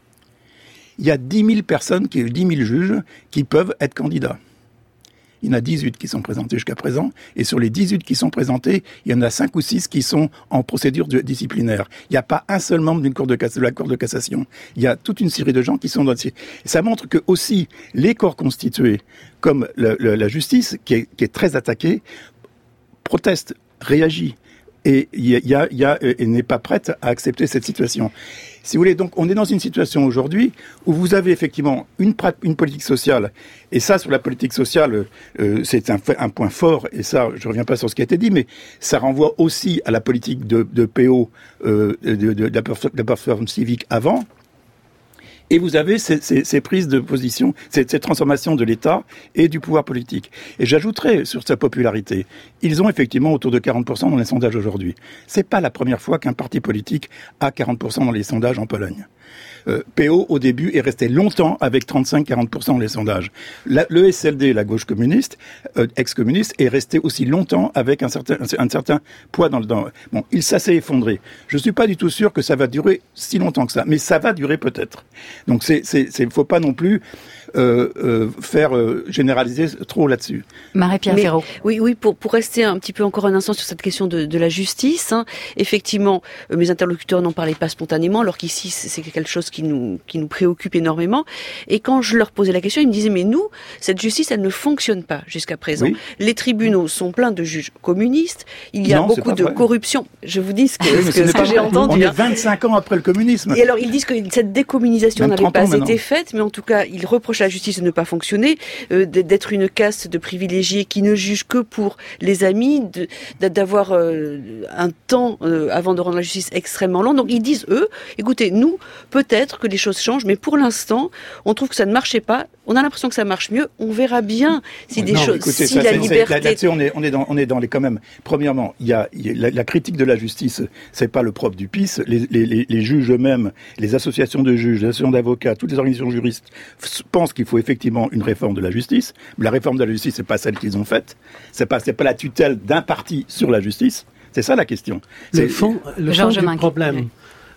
Il y a dix mille personnes, dix mille juges qui peuvent être candidats. Il y en a dix-huit qui sont présentés jusqu'à présent, et sur les dix-huit qui sont présentés, il y en a cinq ou six qui sont en procédure disciplinaire. Il n'y a pas un seul membre d'une cour de, de la Cour de cassation. Il y a toute une série de gens qui sont dans... Ça montre que aussi les corps constitués, comme le, le, la justice, qui est, qui est très attaquée, proteste, réagit, et, y a, y a, y a, et n'est pas prête à accepter cette situation. Si vous voulez, donc, on est dans une situation aujourd'hui où vous avez effectivement une, une politique sociale, et ça, sur la politique sociale, euh, c'est un, un point fort, et ça, je reviens pas sur ce qui a été dit, mais ça renvoie aussi à la politique de, de P O, euh, de, de, de, de la plateforme civique avant. Et vous avez ces, ces, ces prises de position, ces, ces transformations de l'État et du pouvoir politique. Et j'ajouterais sur sa popularité, ils ont effectivement autour de quarante pour cent dans les sondages aujourd'hui. C'est pas la première fois qu'un parti politique a quarante pour cent dans les sondages en Pologne. Euh, P O, au début, est resté longtemps avec trente-cinq à quarante pour cent dans les sondages. La, le S L D, la gauche communiste, euh, ex-communiste, est resté aussi longtemps avec un certain, un, un certain poids dans le... Dans... Bon, il ça s'est effondré. Je suis pas du tout sûr que ça va durer si longtemps que ça, mais ça va durer peut-être. Donc, c'est, c'est, c'est, faut pas non plus euh, euh, faire euh, généraliser trop là-dessus. Marie-Pierre Ferraud. Oui, oui, pour, pour rester un petit peu encore un instant sur cette question de, de la justice, hein, effectivement, euh, mes interlocuteurs n'en parlaient pas spontanément, alors qu'ici, c'est quelque chose qui nous, qui nous préoccupe énormément. Et quand je leur posais la question, ils me disaient, mais nous, cette justice, elle ne fonctionne pas jusqu'à présent. Oui. Les tribunaux sont pleins de juges communistes, il y a non, beaucoup de vrai. corruption. Je vous dis ce que, oui, ce que, ce que j'ai entendu. On est vingt-cinq ans après le communisme. Et alors, ils disent que cette décommunisation n'avait pas été faite, mais en tout cas, ils reprochent à la justice de ne pas fonctionner, euh, d'être une caste de privilégiés qui ne jugent que pour les amis, de, d'avoir euh, un temps euh, avant de rendre la justice extrêmement long. Donc, ils disent, eux, écoutez, nous, peut-être que les choses changent, mais pour l'instant, on trouve que ça ne marchait pas. On a l'impression que ça marche mieux. On verra bien si des non, choses, écoutez, si ça, la c'est, liberté. C'est, là-dessus, on est, on est dans, on est dans les quand même. Premièrement, il y a, il y a la, la critique de la justice. C'est pas le propre du P I S. Les, les, les, les juges eux-mêmes, les associations de juges, les associations d'avocats, toutes les organisations juristes pensent qu'il faut effectivement une réforme de la justice. La réforme de la justice, c'est pas celle qu'ils ont faite. C'est pas, c'est pas la tutelle d'un parti sur la justice. C'est ça la question. Le c'est, fond, le fond du problème,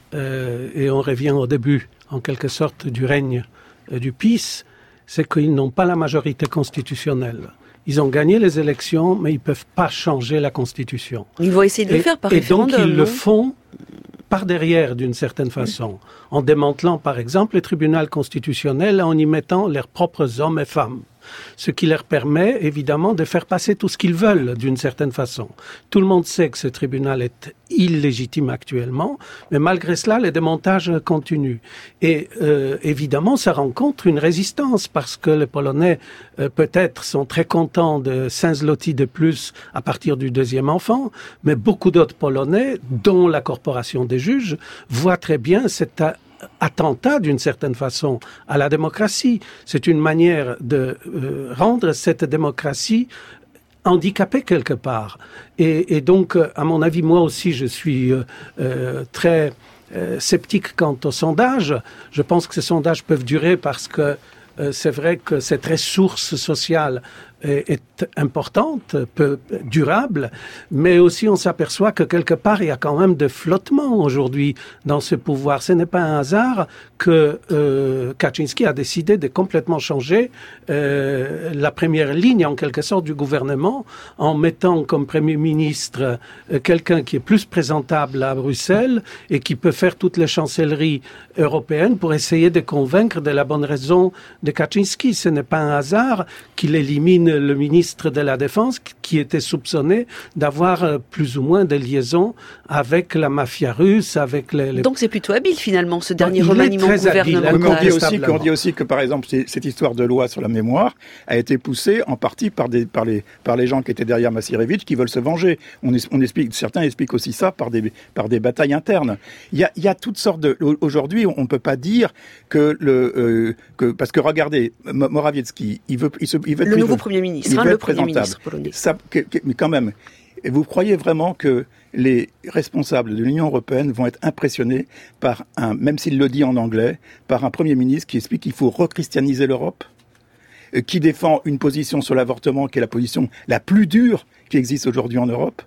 euh, et on revient au début, en quelque sorte, du règne euh, du P I S, c'est qu'ils n'ont pas la majorité constitutionnelle. Ils ont gagné les élections, mais ils ne peuvent pas changer la Constitution. Ils vont essayer de et, le faire par et référendum. Et donc, ils non le font par derrière, d'une certaine façon, en démantelant, par exemple, les tribunaux constitutionnels, en y mettant leurs propres hommes et femmes. Ce qui leur permet, évidemment, de faire passer tout ce qu'ils veulent, d'une certaine façon. Tout le monde sait que ce tribunal est illégitime actuellement, mais malgré cela, les démontages continuent. Et euh, évidemment, ça rencontre une résistance, parce que les Polonais, euh, peut-être, sont très contents de cinq zloty de plus à partir du deuxième enfant, mais beaucoup d'autres Polonais, dont la corporation des juges, voient très bien cette attentat, d'une certaine façon, à la démocratie. C'est une manière de euh, rendre cette démocratie handicapée quelque part. Et, et donc, à mon avis, moi aussi, je suis euh, euh, très euh, sceptique quant aux sondages. Je pense que ces sondages peuvent durer parce que euh, c'est vrai que cette ressource sociale est, est importante, peu durable, mais aussi on s'aperçoit que quelque part il y a quand même de flottement aujourd'hui dans ce pouvoir. Ce n'est pas un hasard que euh, Kaczynski a décidé de complètement changer euh, la première ligne en quelque sorte du gouvernement en mettant comme Premier ministre euh, quelqu'un qui est plus présentable à Bruxelles et qui peut faire toutes les chancelleries européennes pour essayer de convaincre de la bonne raison de Kaczynski. Ce n'est pas un hasard qu'il élimine le ministre de la Défense qui était soupçonné d'avoir plus ou moins des liaisons avec la mafia russe, avec les... les... Donc c'est plutôt habile finalement ce dernier non, remaniement gouvernemental. On dit aussi, on dit aussi que par exemple cette histoire de loi sur la mémoire a été poussée en partie par, des, par, les, par les gens qui étaient derrière Macierewicz qui veulent se venger. On, on explique, certains expliquent aussi ça par des, par des batailles internes. Il y a, il y a toutes sortes de... Aujourd'hui, on ne peut pas dire que le... Euh, que, parce que regardez, Morawiecki, il veut... Il se, il veut le nouveau Premier ministre, hein, le Premier ministre polonais. Ça, que, que, mais quand même, Et vous croyez vraiment que les responsables de l'Union européenne vont être impressionnés par un, même s'il le dit en anglais, par un Premier ministre qui explique qu'il faut rechristianiser l'Europe, qui défend une position sur l'avortement qui est la position la plus dure qui existe aujourd'hui en Europe?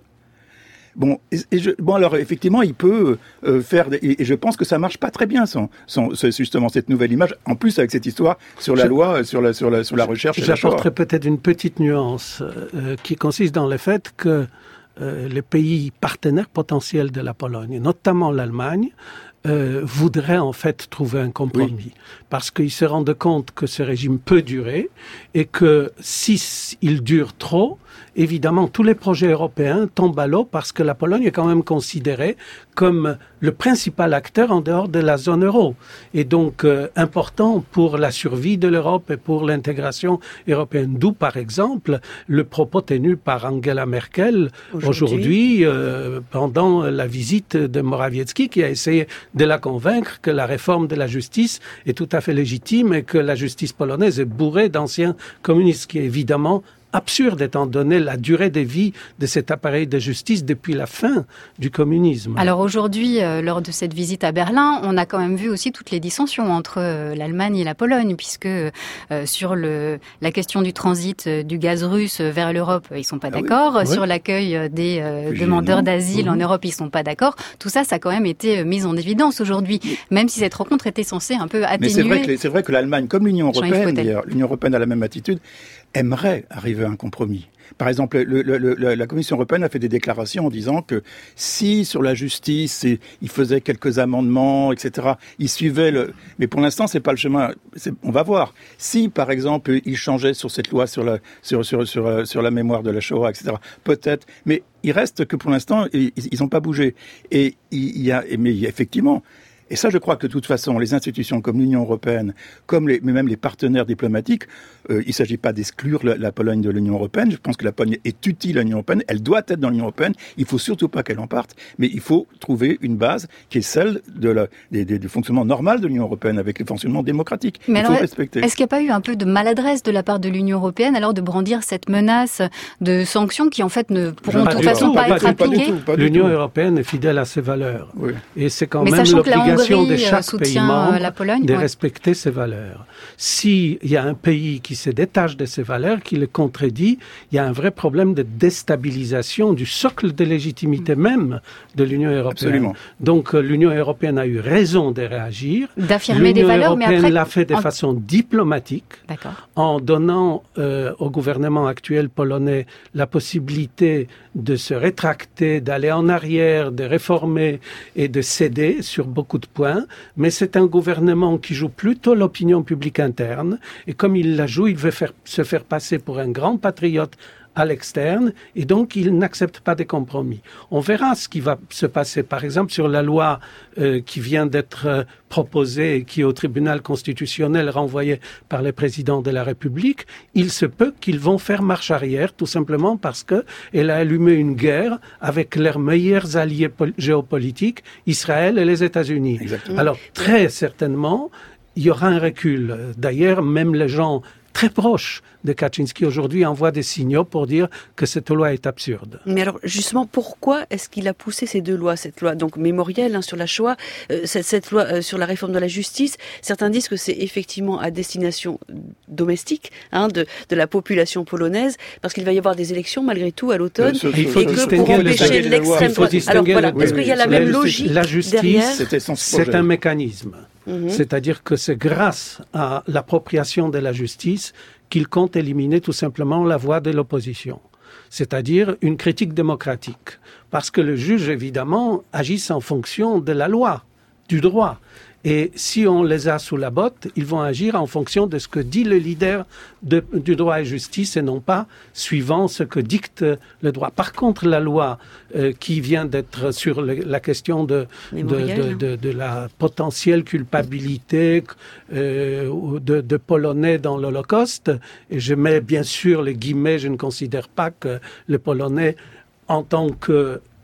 Bon, et, et je, bon alors effectivement, il peut euh, faire, des, et, et je pense que ça marche pas très bien, son, son, justement cette nouvelle image. En plus avec cette histoire sur la je, loi, sur la sur la sur la recherche. J'apporterai peut-être une petite nuance euh, qui consiste dans le fait que euh, les pays partenaires potentiels de la Pologne, notamment l'Allemagne, euh, voudraient en fait trouver un compromis, oui. Parce qu'ils se rendent compte que ce régime peut durer et que si il dure trop, évidemment, tous les projets européens tombent à l'eau parce que la Pologne est quand même considérée comme le principal acteur en dehors de la zone euro. Et donc, euh, important pour la survie de l'Europe et pour l'intégration européenne. D'où, par exemple, le propos tenu par Angela Merkel aujourd'hui, aujourd'hui euh, pendant la visite de Morawiecki, qui a essayé de la convaincre que la réforme de la justice est tout à fait légitime et que la justice polonaise est bourrée d'anciens communistes, ce qui est évidemment absurde étant donné la durée de vie de cet appareil de justice depuis la fin du communisme. Alors aujourd'hui, euh, lors de cette visite à Berlin, on a quand même vu aussi toutes les dissensions entre euh, l'Allemagne et la Pologne, puisque euh, sur le, la question du transit euh, du gaz russe vers l'Europe, ils sont pas ah d'accord. Oui. Sur oui. l'accueil des euh, demandeurs d'asile mmh. en Europe, ils sont pas d'accord. Tout ça, ça a quand même été mis en évidence aujourd'hui, même si cette rencontre était censée un peu atténuer. Mais c'est vrai que, c'est vrai que l'Allemagne, comme l'Union européenne, d'ailleurs, l'Union européenne a la même attitude, aimerait arriver à un compromis. Par exemple, le, le, le, la Commission européenne a fait des déclarations en disant que si sur la justice, il faisait quelques amendements, et cetera, il suivait le... Mais pour l'instant, c'est pas le chemin. C'est... On va voir. Si, par exemple, il changeait sur cette loi sur la, sur, sur, sur, sur la mémoire de la Shoah, et cetera, peut-être. Mais il reste que pour l'instant, ils n'ont pas bougé. Et il y a... Mais il y a effectivement... Et ça, je crois que de toute façon, les institutions comme l'Union européenne, comme les, mais même les partenaires diplomatiques, euh, il ne s'agit pas d'exclure la, la Pologne de l'Union européenne. Je pense que la Pologne est utile à l'Union européenne. Elle doit être dans l'Union européenne. Il ne faut surtout pas qu'elle en parte. Mais il faut trouver une base qui est celle de la, des, des, du fonctionnement normal de l'Union européenne, avec le fonctionnement démocratique. Mais il alors, faut respecter. Est-ce qu'il n'y a pas eu un peu de maladresse de la part de l'Union européenne, alors de brandir cette menace de sanctions qui, en fait, ne pourront de toute façon pas, pas être appliquées? L'Union européenne est fidèle à ses valeurs. Oui. Et c'est quand mais même l'obligation de chaque pays membre la Pologne, de ouais. respecter ses valeurs. S'il y a un pays qui se détache de ses valeurs, qui les contredit, il y a un vrai problème de déstabilisation du socle de légitimité même de l'Union européenne. Absolument. Donc l'Union européenne a eu raison de réagir. D'affirmer des valeurs, mais après... L'Union européenne l'a fait de en... façon diplomatique, D'accord. en donnant euh, au gouvernement actuel polonais la possibilité de se rétracter, d'aller en arrière, de réformer et de céder sur beaucoup de points. Mais c'est un gouvernement qui joue plutôt l'opinion publique interne. Et comme il la joue, il veut faire, se faire passer pour un grand patriote à l'externe, et donc il n'accepte pas des compromis. On verra ce qui va se passer, par exemple, sur la loi euh, qui vient d'être euh, proposée et qui est au tribunal constitutionnel renvoyée par le président de la République. Il se peut qu'ils vont faire marche arrière, tout simplement parce que elle a allumé une guerre avec leurs meilleurs alliés pol- géopolitiques, Israël et les États-Unis. Exactement. Alors, très certainement, il y aura un recul. D'ailleurs, même les gens très proches de Kaczynski aujourd'hui envoie des signaux pour dire que cette loi est absurde. Mais alors justement, pourquoi est-ce qu'il a poussé ces deux lois, cette loi donc mémorielle hein, sur la Shoah, euh, cette, cette loi euh, sur la réforme de la justice? Certains disent que c'est effectivement à destination domestique hein, de, de la population polonaise, parce qu'il va y avoir des élections malgré tout à l'automne, euh, il faut et que pour empêcher l'extrême droite. Alors voilà, oui, est-ce qu'il y a la oui, même la logique La justice, derrière c'est un mécanisme. Mmh. C'est-à-dire que c'est grâce à l'appropriation de la justice qu'il compte éliminer tout simplement la voix de l'opposition, c'est-à-dire une critique démocratique. Parce que le juge, évidemment, agit en fonction de la loi, du droit. Et si on les a sous la botte, ils vont agir en fonction de ce que dit le leader de, du droit et justice et non pas suivant ce que dicte le droit. Par contre, la loi euh, qui vient d'être sur le, la question de, de, de, de, de la potentielle culpabilité euh, de, de Polonais dans l'Holocauste, et je mets bien sûr les guillemets, je ne considère pas que les Polonais, en tant que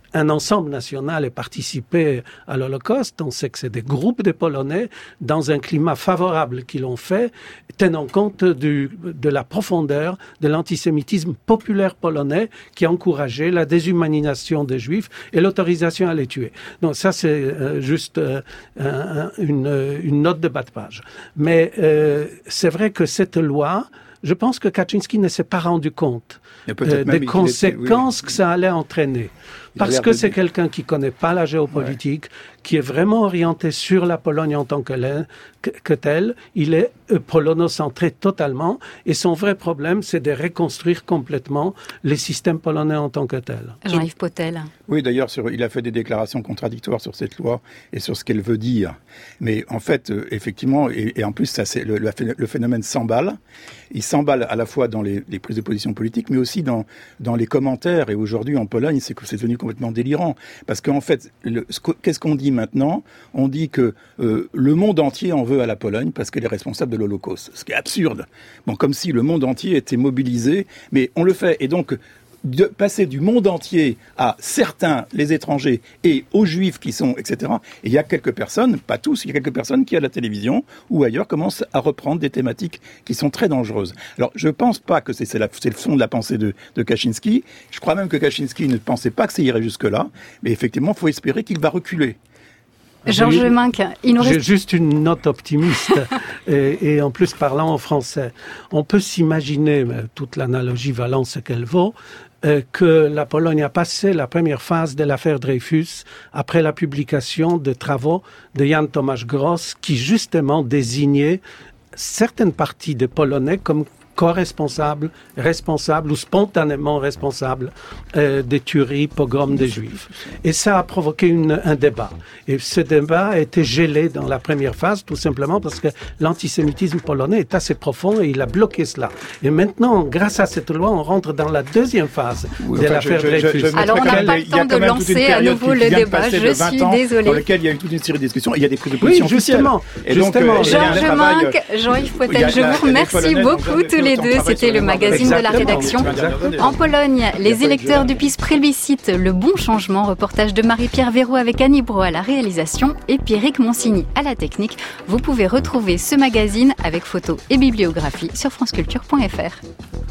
un ensemble national ait participé à l'Holocauste. On sait que c'est des groupes de Polonais dans un climat favorable qui l'ont fait, tenant compte du, de la profondeur de l'antisémitisme populaire polonais qui a encouragé la déshumanisation des Juifs et l'autorisation à les tuer. Donc ça, c'est euh, juste euh, un, une, une note de bas de page. Mais euh, c'est vrai que cette loi, je pense que Kaczynski ne s'est pas rendu compte euh, des conséquences était, oui. que ça allait entraîner. Parce que c'est quelqu'un qui connaît pas la géopolitique, ouais. qui est vraiment orienté sur la Pologne en tant que, que, que tel. Il est euh, polonocentré totalement. Et son vrai problème, c'est de reconstruire complètement les systèmes polonais en tant que tel. Jean-Yves Potel. Oui, d'ailleurs, sur, il a fait des déclarations contradictoires sur cette loi et sur ce qu'elle veut dire. Mais en fait, euh, effectivement, et, et en plus, ça, c'est, le, le phénomène s'emballe. Il s'emballe à la fois dans les, les prises de position politiques, mais aussi dans, dans les commentaires. Et aujourd'hui, en Pologne, c'est que c'est devenu complètement délirant. Parce qu'en fait, le, qu'est-ce qu'on dit maintenant ? On dit que euh, le monde entier en veut à la Pologne parce qu'elle est responsable de l'Holocauste. Ce qui est absurde. Bon, comme si le monde entier était mobilisé. Mais on le fait. Et donc, de passer du monde entier à certains, les étrangers, et aux juifs qui sont, et cetera. Et il y a quelques personnes, pas tous, il y a quelques personnes qui, à la télévision ou ailleurs, commencent à reprendre des thématiques qui sont très dangereuses. Alors, je pense pas que c'est, c'est, la, c'est le fond de la pensée de, de Kaczynski. Je crois même que Kaczynski ne pensait pas que ça irait jusque-là. Mais effectivement, il faut espérer qu'il va reculer. Georges Leminck, il nous reste... J'ai juste une note optimiste, et, et en plus parlant en français. On peut s'imaginer, mais toute l'analogie valant ce qu'elle vaut, euh, que la Pologne a passé la première phase de l'affaire Dreyfus après la publication de travaux de Jan Tomasz Gross qui justement désignait certaines parties des Polonais comme co-responsables, responsables ou spontanément responsables euh, des tueries, pogroms des Juifs. Et ça a provoqué une, un débat. Et ce débat a été gelé dans la première phase, tout simplement parce que l'antisémitisme polonais est assez profond et il a bloqué cela. Et maintenant, grâce à cette loi, on rentre dans la deuxième phase oui, de enfin, l'affaire je, Dreyfus. Je, je Alors on n'a pas le temps de lancer à nouveau le débat, je suis désolée. Dans lequel il y a eu toute une série de discussions, il y a des prises de position oui, justement, et justement. Donc, Georges Leminck, Jean-Yves Potel, je vous remercie beaucoup tous les deux. C'était le magazine Exactement. de la rédaction. En Pologne, les électeurs du P I S plébiscitent le bon changement. Reportage de Marie-Pierre Verroux avec Annie Bro à la réalisation et Pierrick Monsigny à la technique. Vous pouvez retrouver ce magazine avec photos et bibliographie sur franceculture point f r.